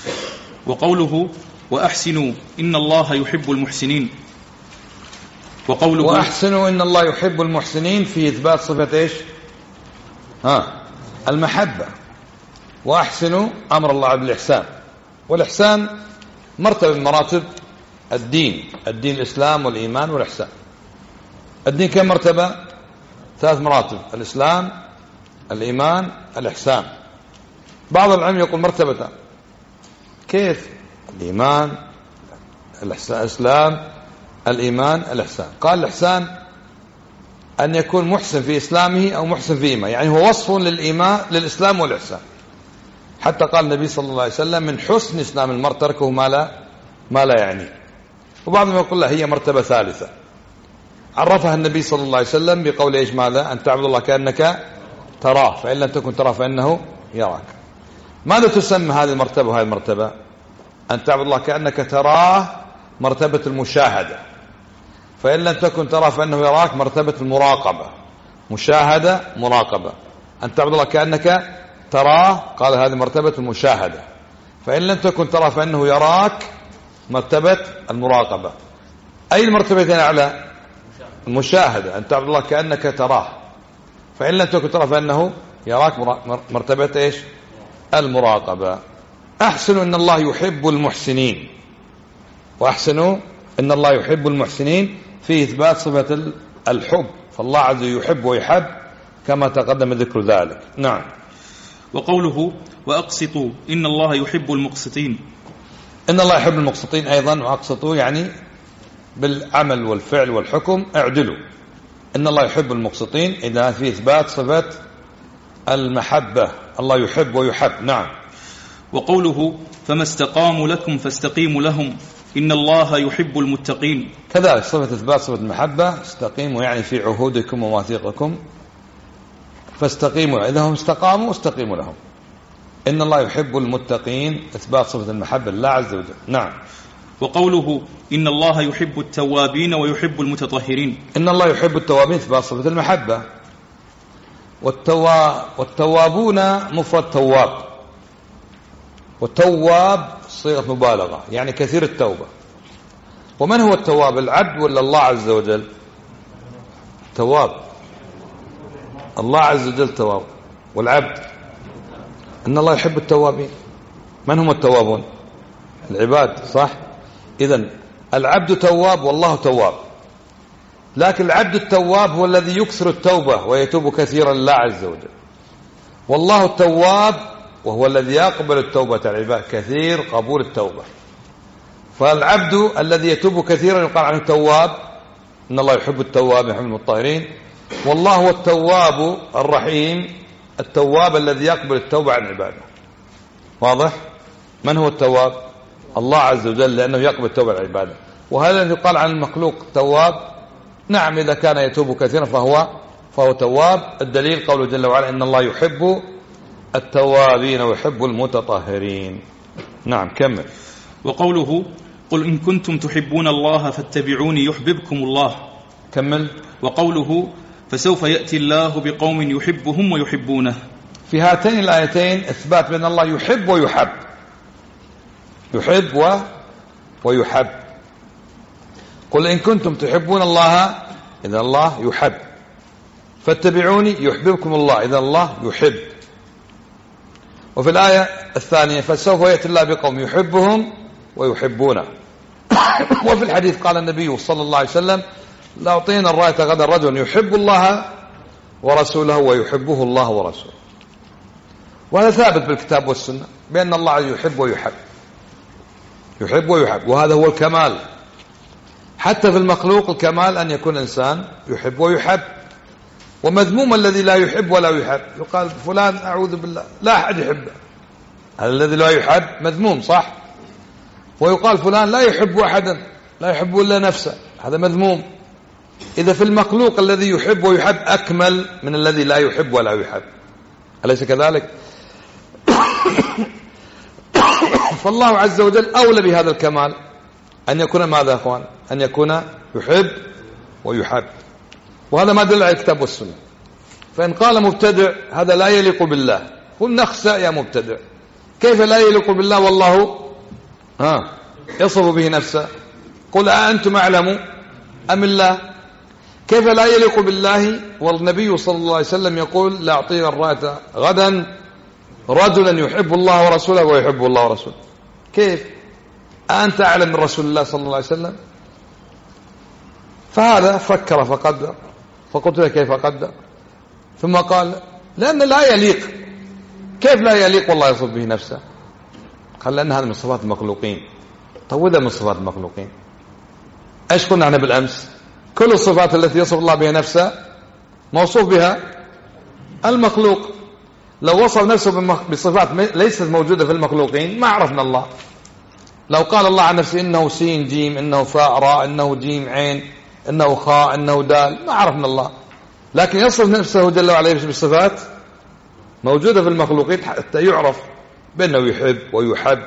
وقوله وأحسنوا إن الله يحب المحسنين. وقوله وأحسنوا إن الله يحب المحسنين في إثبات صفة إيش؟ ها المحبة. وأحسنوا أمر الله بالإحسان، والإحسان مرتبة من مراتب الدين، الدين الإسلام والإيمان والإحسان. الدين كم مرتبة؟ ثلاث مراتب: الإسلام، الإيمان، الإحسان. بعض العلم يقول مرتبة. كيف؟ الإيمان، الإسلام، الإيمان، الإحسان. قال الإحسان أن يكون محسن في إسلامه أو محسن في إيمانه، يعني هو وصف للإيمان للإسلام والإحسان. حتى قال النبي صلى الله عليه وسلم من حسن إسلام المرء تركه ما لا ما لا يعني. وبعضهم يقول لا هي مرتبة ثالثة عرفها النبي صلى الله عليه وسلم بقول إيش ماذا؟ أن تعبد الله كأنك تراه فإن لم تكن تراه فإنه يراك. ماذا تسمى هذه المرتبة وهذه المرتبة؟ أن تعبد الله كأنك تراه مرتبة المشاهدة، فإن لم تكن تراه فإنه يراك مرتبة المراقبة. مشاهدة مراقبة. أن تعبد الله كأنك تراه قال هذه مرتبة المشاهدة، فإن لم تكن تراه فإنه يراك مرتبة المراقبة. أي المرتبتين أعلى؟ المشاهدة. أن تعبد الله كأنك تراه فإن لم تكن تراه فإنه يراك مرتبة إيش؟ المراقبة. أحسنوا إن الله يحب المحسنين. وأحسنوا إن الله يحب المحسنين في إثبات صفة الحب، فالله عز وجل يحب ويحب كما تقدم ذكر ذلك. نعم. وقوله وأقسطوا إن الله يحب المقسطين. إن الله يحب المقسطين أيضا. وأقسطوا يعني بالعمل والفعل والحكم اعدلوا. إن الله يحب المقسطين إذا في إثبات صفة المحبة، الله يحب ويحب. نعم. وقوله فما استقاموا لكم فاستقيموا لهم إن الله يحب المتقين. كذلك صفة إثبات صفة المحبة، استقيموا يعني في عهودكم ومواثيقكم، فاستقيموا إذا هم استقاموا استقيموا لهم. إن الله يحب المتقين إثبات صفة المحبة لله عز وجل. نعم. وقوله إن الله يحب التوابين ويحب المتطهرين. إن الله يحب التوابين إثبات صفة المحبة. والتوا... والتوابون مفرد تواب، والتواب صيغة مبالغة يعني كثير التوبة. ومن هو التواب؟ العبد ولا الله عز وجل؟ تواب الله عز وجل تواب، والعبد إن الله يحب التوابين. من هم التوابون؟ العباد، صح؟ إذن العبد تواب والله تواب، لكن العبد التواب هو الذي يكثر التوبة ويتوب كثيرا لله عز وجل. والله التواب وهو الذي يقبل التوبة العباد، كثير قبول التوبة. فالعبد الذي يتوب كثيرا يقال عنه تواب، إن الله يحب التواب يحب المطهرين. والله هو التواب الرحيم، التواب الذي يقبل التوبة عن عباده. واضح؟ من هو التواب؟ الله عز وجل، لأنه يقبل التوبة عن عباده. وهذا الذي يقال عن المخلوق تواب، نعم إذا كان يتوب كثيرا فهو فهو تواب. الدليل قوله جل وعلا إن الله يحب التوابين ويحب المتطهرين. نعم كمل. وقوله قل إن كنتم تحبون الله فاتبعوني يحببكم الله. كمل. وقوله فسوف يأتي الله بقوم يحبهم ويحبونه. في هاتين الآيتين إثبات بأن الله يحب ويحب، يحب و... ويحب. قل إن كنتم تحبون الله، إذا الله يحب. فاتبعوني يحببكم الله، إذا الله يحب. وفي الآية الثانية فسوف يأتي الله بقوم يحبهم ويحبونه. وفي الحديث قال النبي صلى الله عليه وسلم لأعطينا الراية غدا رجل يحب الله ورسوله ويحبه الله ورسوله. وهذا ثابت بالكتاب والسنة بأن الله يحب ويحب، يحب ويحب، وهذا هو الكمال. حتى في المخلوق الكمال أن يكون إنسان يحب ويحب. ومذموم الذي لا يحب ولا يحب، يقال فلان أعوذ بالله لا أحد يحبه، هذا الذي لا يحب مذموم، صح؟ ويقال فلان لا يحب أحدا، لا يحب إلا نفسه، هذا مذموم. إذا في المخلوق الذي يحب ويحب أكمل من الذي لا يحب ولا يحب، أليس كذلك؟ فالله عز وجل أولى بهذا الكمال، أن يكون ماذا يا أخوان؟ أن يكون يحب ويحب. وهذا ما دل على الكتاب والسنة. فإن قال مبتدع هذا لا يليق بالله، قل نخسى يا مبتدع، كيف لا يليق بالله والله ها يصف به نفسه؟ قل أأنتم أعلم أم الله؟ كيف لا يليق بالله والنبي صلى الله عليه وسلم يقول لا أعطينا الراية غدا رجلا يحب الله ورسوله ويحب الله ورسوله؟ كيف؟ أنت أعلم من رسول الله صلى الله عليه وسلم؟ فهذا فكر فقدر. فقلت له كيف قدر؟ ثم قال لأن لا يليق. كيف لا يليق والله يصف به نفسه؟ قال لأن هذا من صفات المخلوقين. طب وذا من صفات المخلوقين ايش قلنا عنه بالأمس؟ كل الصفات التي يصف الله بها نفسه موصوف بها المخلوق. لو وصف نفسه بصفات ليست موجودة في المخلوقين ما عرفنا الله. لو قال الله عن نفسه إنه سين جيم، إنه فاء راء، إنه جيم عين، إنه خاء، إنه دال، ما عرفنا الله. لكن يصف نفسه جل وعلا بصفات موجودة في المخلوقين حتى يعرف بأنه يحب ويحب،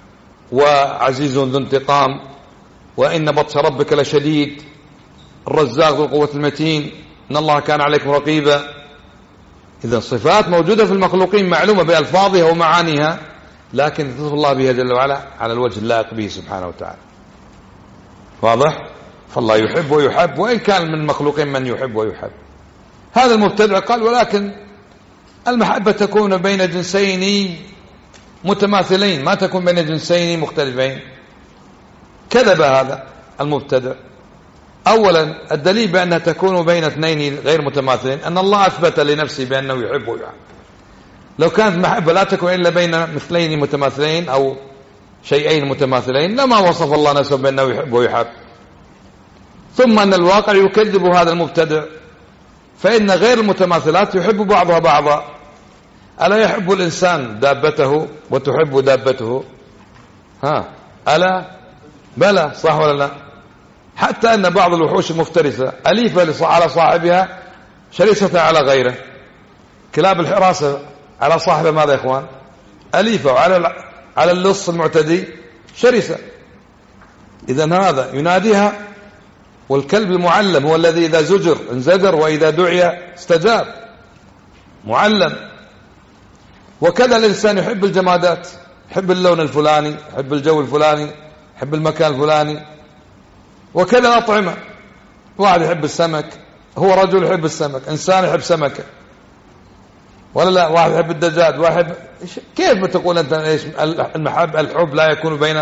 وعزيز ذو انتقام، وإن بطش ربك لشديد، الرزاق ذو القوة المتين، إن الله كان عليكم رقيبا. إذا صفات موجودة في المخلوقين معلومة بألفاظها ومعانيها، لكن تصف الله بها جل وعلا على الوجه اللائق به سبحانه وتعالى. واضح؟ فالله يحب ويحب، وإن كان من المخلوقين من يحب ويحب. هذا المبتدع قال ولكن المحبة تكون بين جنسين متماثلين، ما تكون بين جنسين مختلفين. كذب هذا المبتدع. أولا الدليل بأنها تكون بين اثنين غير متماثلين أن الله أثبت لنفسه بأنه يحب ويحب. لو كانت محبة لا تكون إلا بين مثلين متماثلين أو شيئين متماثلين لما وصف الله نفسه بأنه يحب ويحب. ثم أن الواقع يكذب هذا المبتدع، فإن غير المتماثلات يحب بعضها بعضا. ألا يحب الإنسان دابته وتحب دابته؟ ها ألا بلى، صح ولا لا؟ حتى أن بعض الوحوش المفترسة أليفة على صاحبها شرسة على غيره. كلاب الحراسة على صاحبه ماذا يا إخوان؟ أليفة، وعلى على اللص المعتدي شرسة. إذن هذا يناديها. والكلب المعلم هو الذي إذا زجر انزجر وإذا دعي استجاب، معلم. وكذا الإنسان يحب الجمادات، يحب اللون الفلاني، يحب الجو الفلاني، يحب المكان الفلاني. وكذا الأطعمة، واحد يحب السمك، هو رجل يحب السمك، إنسان يحب سمكة، ولا لا؟ واحد يحب الدجاج، واحد. كيف بتقول أنت إيش المحب الحب لا يكون بين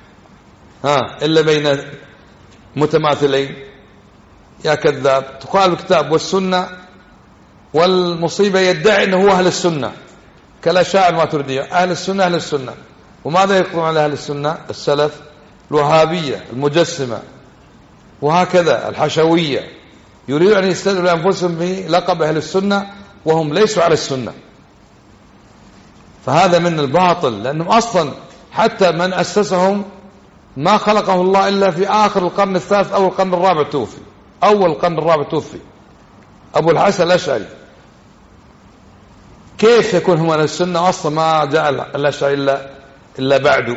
ها إلا بين متماثلين؟ يا كذاب. تقال الكتاب والسنة، والمصيبة يدعي أنه هو أهل السنة كالأشاعرة الماتريدية. أهل السنة أهل السنة. وماذا يقولون على أهل السنة؟ السلف الوهابية المجسمة وهكذا الحشوية، يريدون أن يستدلوا لأنفسهم بلقب أهل السنة وهم ليسوا على السنة. فهذا من الباطل، لأنهم أصلا حتى من أسسهم ما خلقه الله إلا في آخر القرن الثالث أو القرن الرابع توفي. أول القرن الرابع توفي أبو الحسن الأشعري. كيف يكون هم أهل السنة أصلا ما جاء الأشعري إلا, إلا بعده؟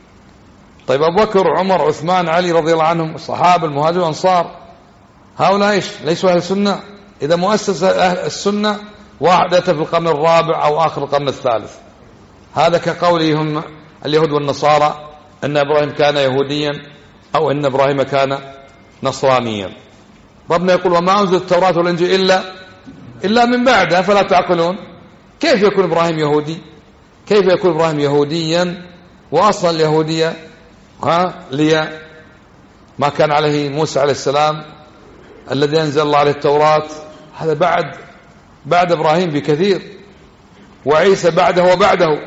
طيب أبو بكر عمر عثمان علي رضي الله عنهم الصحابة المهاجرين والأنصار هؤلاء إيش؟ ليسوا أهل السنة؟ إذا مؤسس أهل السنة واحد أتى في القرن الرابع أو آخر القرن الثالث. هذا كقولهم اليهود والنصارى أن إبراهيم كان يهوديا أو أن إبراهيم كان نصرانيا. ربنا يقول وما أنزل التوراة والإنجيل إلا إلا من بعدها فلا تعقلون. كيف يكون إبراهيم يهودي؟ كيف يكون إبراهيم يهوديا وأصلا اليهودية ها لي ما كان عليه موسى عليه السلام الذي أنزل الله عليه التوراة، هذا بعد بعد إبراهيم بكثير، وعيسى بعده وبعده.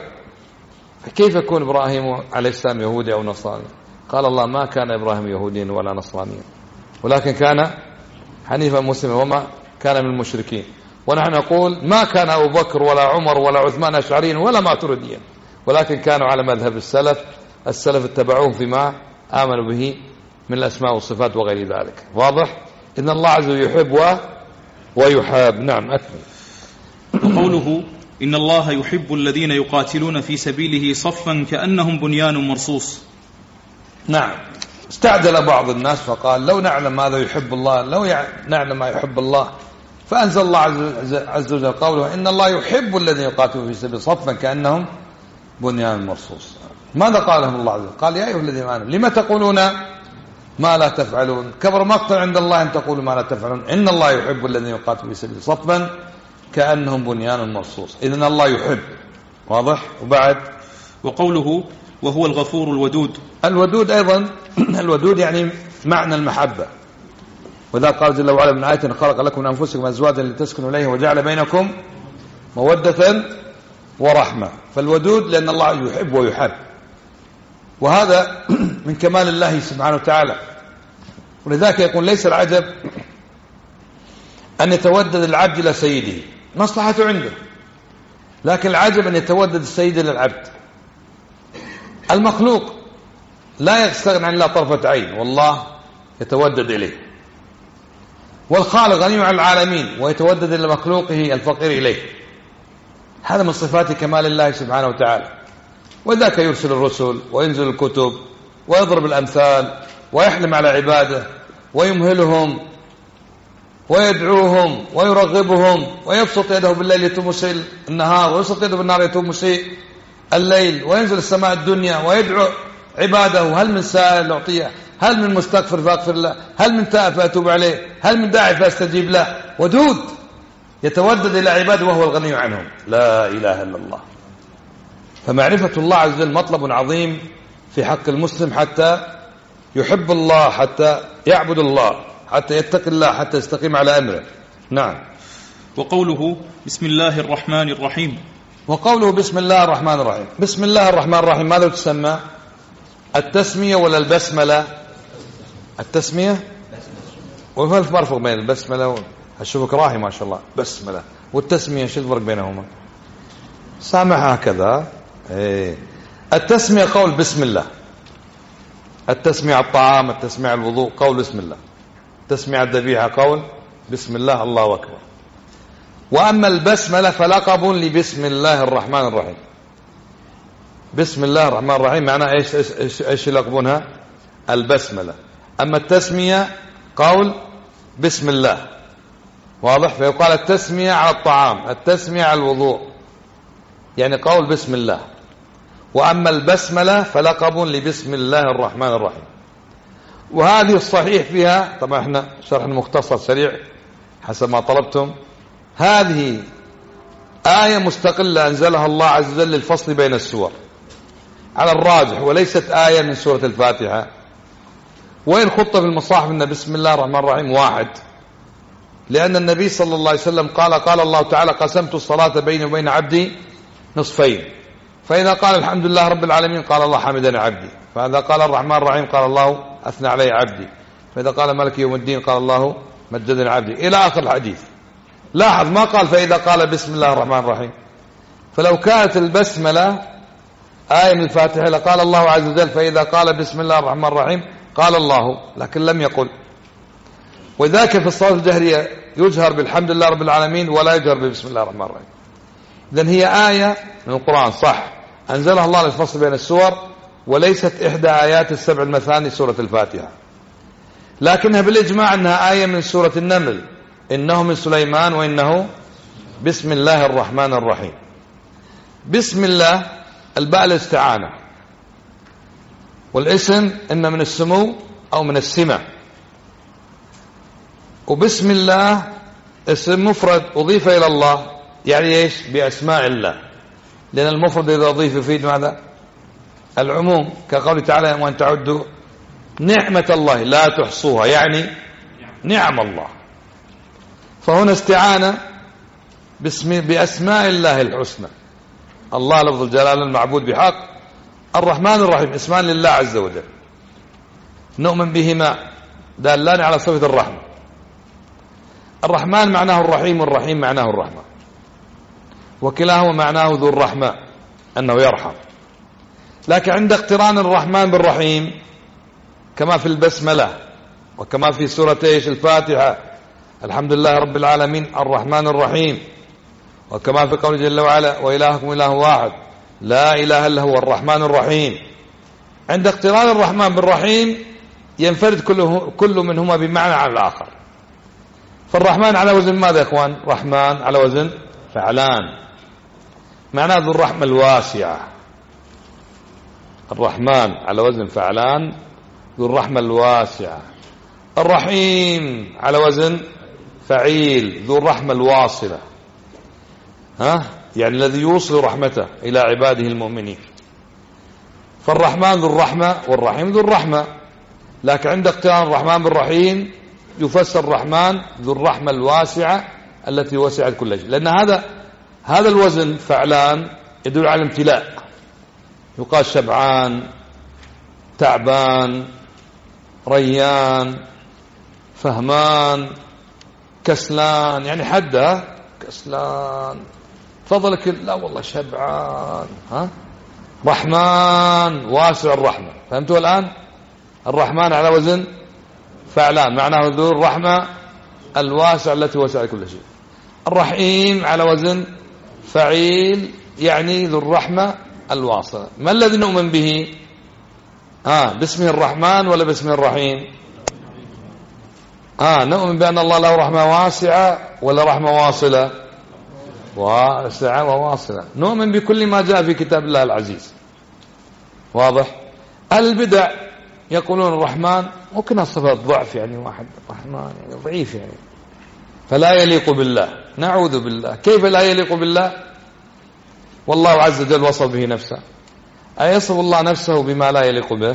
كيف يكون إبراهيم عليه السلام يهودي أو نصراني؟ قال الله ما كان إبراهيم يهوديا ولا نصرانيا ولكن كان حنيفا مسلما وما كان من المشركين. ونحن نقول ما كان أبو بكر ولا عمر ولا عثمان أشعريين ولا ماتريديين، ولكن كانوا على مذهب السلف. السلف اتبعوهم فيما آمنوا به من الأسماء والصفات وغير ذلك. واضح؟ إن الله عز وجل يحب و... ويحاب. نعم أكمل. قوله إن الله يحب الذين يقاتلون في سبيله صفا كأنهم بنيان مرصوص. نعم. استعجل بعض الناس فقال لو نعلم ماذا يحب الله، لو نعلم ما يحب الله، فأنزل الله عز وجل قوله إن الله يحب الذين يقاتلون في سبيله صفا كأنهم بنيان مرصوص. ماذا قالهم الله عز وجل؟ قال يا أيها الذين آمنوا لما تقولون ما لا تفعلون، كبر مقتا عند الله أن تقولوا ما لا تفعلون، إن الله يحب الذين يقاتلون في سبيله صفا كأنهم بنيان مرصوص. إذن الله يحب. واضح؟ وبعد وقوله وهو الغفور الودود. الودود أيضا الودود يعني معنى المحبة. وذا قال جل وعلا من آية خلق لكم من أنفسكم أزواجا لتسكنوا إليها وجعل بينكم مودة ورحمة. فالودود لأن الله يحب ويحب، وهذا من كمال الله سبحانه وتعالى. ولذلك يقول ليس العجب أن يتودد العبد إلى سيده، مصلحته عنده، لكن العجب أن يتودد السيد إلى العبد. المخلوق لا يستغني عن الله طرفة عين والله يتودد إليه، والخالق غني عن العالمين ويتودد إلى مخلوقه الفقير إليه. هذا من صفات كمال الله سبحانه وتعالى. وذاك يرسل الرسل وينزل الكتب ويضرب الأمثال ويحلم على عباده ويمهلهم ويدعوهم ويرغبهم ويبسط يده بالليل يتوب مسيء النهار ويبسط يده بالنهار يتوب مسيء الليل، وينزل السماء الدنيا ويدعو عباده هل من سائل يعطيه، هل من مستغفر فاغفر له، هل من تائب فأتوب عليه، هل من داعي فاستجيب له. ودود يتودد إلى عباده وهو الغني عنهم. لا إله إلا الله. فمعرفة الله عز وجل مطلب عظيم في حق المسلم حتى يحب الله، حتى يعبد الله، حتى يتقي الله، حتى يستقيم على أمره. نعم. وقوله بسم الله الرحمن الرحيم. وقوله بسم الله الرحمن الرحيم. بسم الله الرحمن الرحيم ماذا تسمى؟ التسمية ولا البسملة؟ التسمية. وما الفرق بين البسملة أشوفك راهي ما شاء الله بسملة والتسمية، شو الفرق بينهما؟ سامح هكذا. ايه. التسمية قول بسم الله، التسمية الطعام، التسمية الوضوء قول بسم الله، التسمية الذبيحة قول بسم الله الله أكبر. وأما البسملة فلقب لبسم الله الرحمن الرحيم. بسم الله الرحمن الرحيم معناه ايش ايش ايش, إيش يلقبونها؟ البسملة. أما التسمية قول بسم الله. واضح؟ فيقال التسمية على الطعام، التسمية على الوضوء، يعني قول بسم الله. وأما البسملة فلقب لبسم الله الرحمن الرحيم. وهذه الصحيح فيها طبعا احنا شرح مختصر سريع حسب ما طلبتم. هذه آية مستقلة أنزلها الله عز وجل للفصل بين السور على الراجح، وليست آية من سورة الفاتحة. وإن خط في المصاحف أن بسم الله الرحمن الرحيم واحد، لأن النبي صلى الله عليه وسلم قال قال الله تعالى قسمت الصلاة بيني وبين عبدي نصفين. فإذا قال الحمد لله رب العالمين قال الله حمدني عبدي، فإذا قال الرحمن الرحيم قال الله أثنى علي عبدي، فإذا قال مالك يوم الدين قال الله مجدني عبدي، إلى آخر الحديث. لاحظ ما قال فإذا قال بسم الله الرحمن الرحيم. فلو كانت البسملة آية من الفاتحة لقال الله عز وجل فإذا قال بسم الله الرحمن الرحيم قال الله، لكن لم يقل. وذاك في الصلاة الجهرية يجهر بالحمد لله رب العالمين ولا يجهر ببسم الله الرحمن الرحيم. إذن هي آية من القرآن صح أنزلها الله للفصل بين السور، وليست إحدى آيات السبع المثاني سورة الفاتحة، لكنها بالإجماع أنها آية من سورة النمل، إنه من سليمان وإنه بسم الله الرحمن الرحيم. بسم الله الباء الاستعانة، والاسم إما من السمو أو من السمة. وبسم الله اسم مفرد أضيف إلى الله، يعني إيش؟ بأسماء الله، لأن المفرد إذا أضيف يفيد ماذا؟ العموم، كقوله تعالى وأن تعدوا نعمة الله لا تحصوها، يعني نعم الله. فهنا استعانة باسم بأسماء الله الحسنى. الله لفظ الجلال المعبود بحق، الرحمن الرحيم اسمان لله عز وجل نؤمن بهما دالان على صفة الرحمة. الرحمن معناه الرحيم، والرحيم معناه الرحمة، وكلاهما معناه ذو الرحمة أنه يرحم. لكن عند اقتران الرحمن بالرحيم كما في البسملة وكما في سورة ايش الفاتحة الحمد لله رب العالمين الرحمن الرحيم، وكما في قوله جل وعلا وإلهكم إله واحد لا إله إلا هو الرحمن الرحيم. عند اقتران الرحمن بالرحيم ينفرد كله كل منهما بمعنى عن الآخر. فالرحمن على وزن ماذا يا اخوان؟ رحمن على وزن فعلان، معناه ذو الرحمة الواسعة. الرحمن على وزن فعلان ذو الرحمة الواسعة. الرحيم على وزن فعيل ذو الرحمة الواصلة، ها يعني الذي يوصل رحمته إلى عباده المؤمنين. فالرحمن ذو الرحمة والرحيم ذو الرحمة، لكن عند اقتران الرحمن بالرحيم يفسر الرحمن ذو الرحمة الواسعة التي وسعت كل شيء، لأن هذا هذا الوزن فعلان يدل على الامتلاء. يقال شبعان، تعبان، ريان، فهمان، كسلان، يعني حده كسلان، فضلك لا والله شبعان، ها رحمن واسع الرحمة. فهمتوا الآن؟ الرحمن على وزن فعلان معناه ذو الرحمة الواسع التي وسعت كل شيء. الرحيم على وزن فعيل يعني ذو الرحمة الواصلة. ما الذي نؤمن به؟ آه باسمه الرحمن ولا باسمه الرحيم؟ آه نؤمن بأن الله له رحمة واسعة ولا رحمة واصلة؟ واسعة وواصلة. نؤمن بكل ما جاء في كتاب الله العزيز. واضح؟ أهل البدع يقولون الرحمن ممكن صفة ضعف، يعني واحد رحمن يعني ضعيف، يعني فلا يليق بالله. نعوذ بالله. كيف لا يليق بالله؟ والله عز وجل وصف به نفسه. أيصف الله نفسه بما لا يليق به؟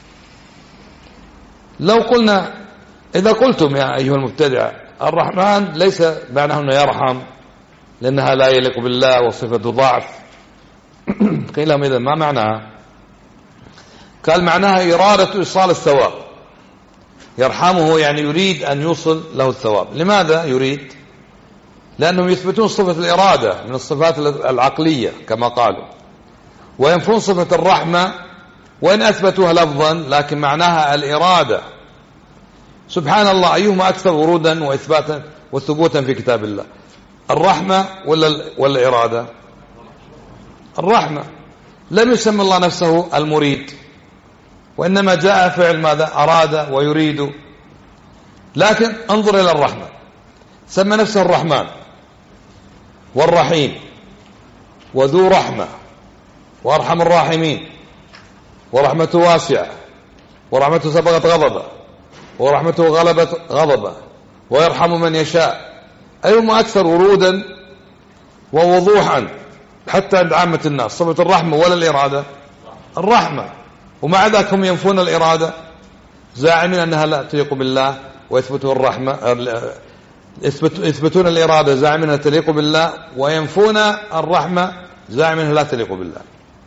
لو قلنا إذا قلتم يا أيها المبتدع الرحمن ليس معناه أنه يرحم لأنها لا يليق بالله وصفة ضعف، قيل لهم إذا ما معناها؟ قال معناها إرادة إيصال الثواب. يرحمه يعني يريد أن يوصل له الثواب. لماذا يريد؟ لأنهم يثبتون صفة الإرادة من الصفات العقلية كما قالوا، وينفون صفة الرحمة وإن أثبتوها لفظا لكن معناها الإرادة. سبحان الله، أيهما أكثر ورودا وإثباتا وثبوتا في كتاب الله؟ الرحمة ولا ولا الإرادة؟ الرحمة. لم يسمى الله نفسه المريد، وإنما جاء فعل ماذا؟ أراد ويريد. لكن انظر إلى الرحمة، سمى نفسه الرحمن والرحيم وذو رحمة وأرحم الراحمين، ورحمته واسعة، ورحمته سبقت غضبه، ورحمته غلبت غضبه، ويرحم من يشاء. أيهما أكثر ورودا ووضوحا حتى عند عامة الناس؟ صفة الرحمة ولا الإرادة؟ الرحمة. ومع ذلك هم ينفون الإرادة زاعمين أنها لا تليق بالله، ويثبتون الرحمة يثبتون الإرادة زاعمين أنها تليق بالله، وينفون الرحمة زاعم أنه لا تليق بالله.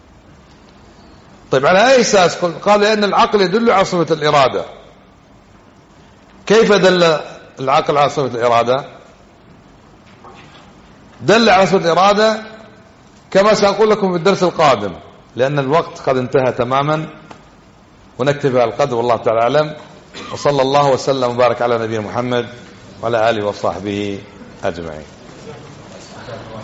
طيب على أي أساس؟ قال لأن العقل يدل على صفة الإرادة. كيف دل العقل على صفة الإرادة؟ دل على صفة الإرادة كما سأقول لكم في الدرس القادم، لأن الوقت قد انتهى تماما، ونكتفي على القدر والله تعالى أعلم. وصلى الله وسلم وبارك على نبينا محمد وعلى آله وصحبه أجمعين.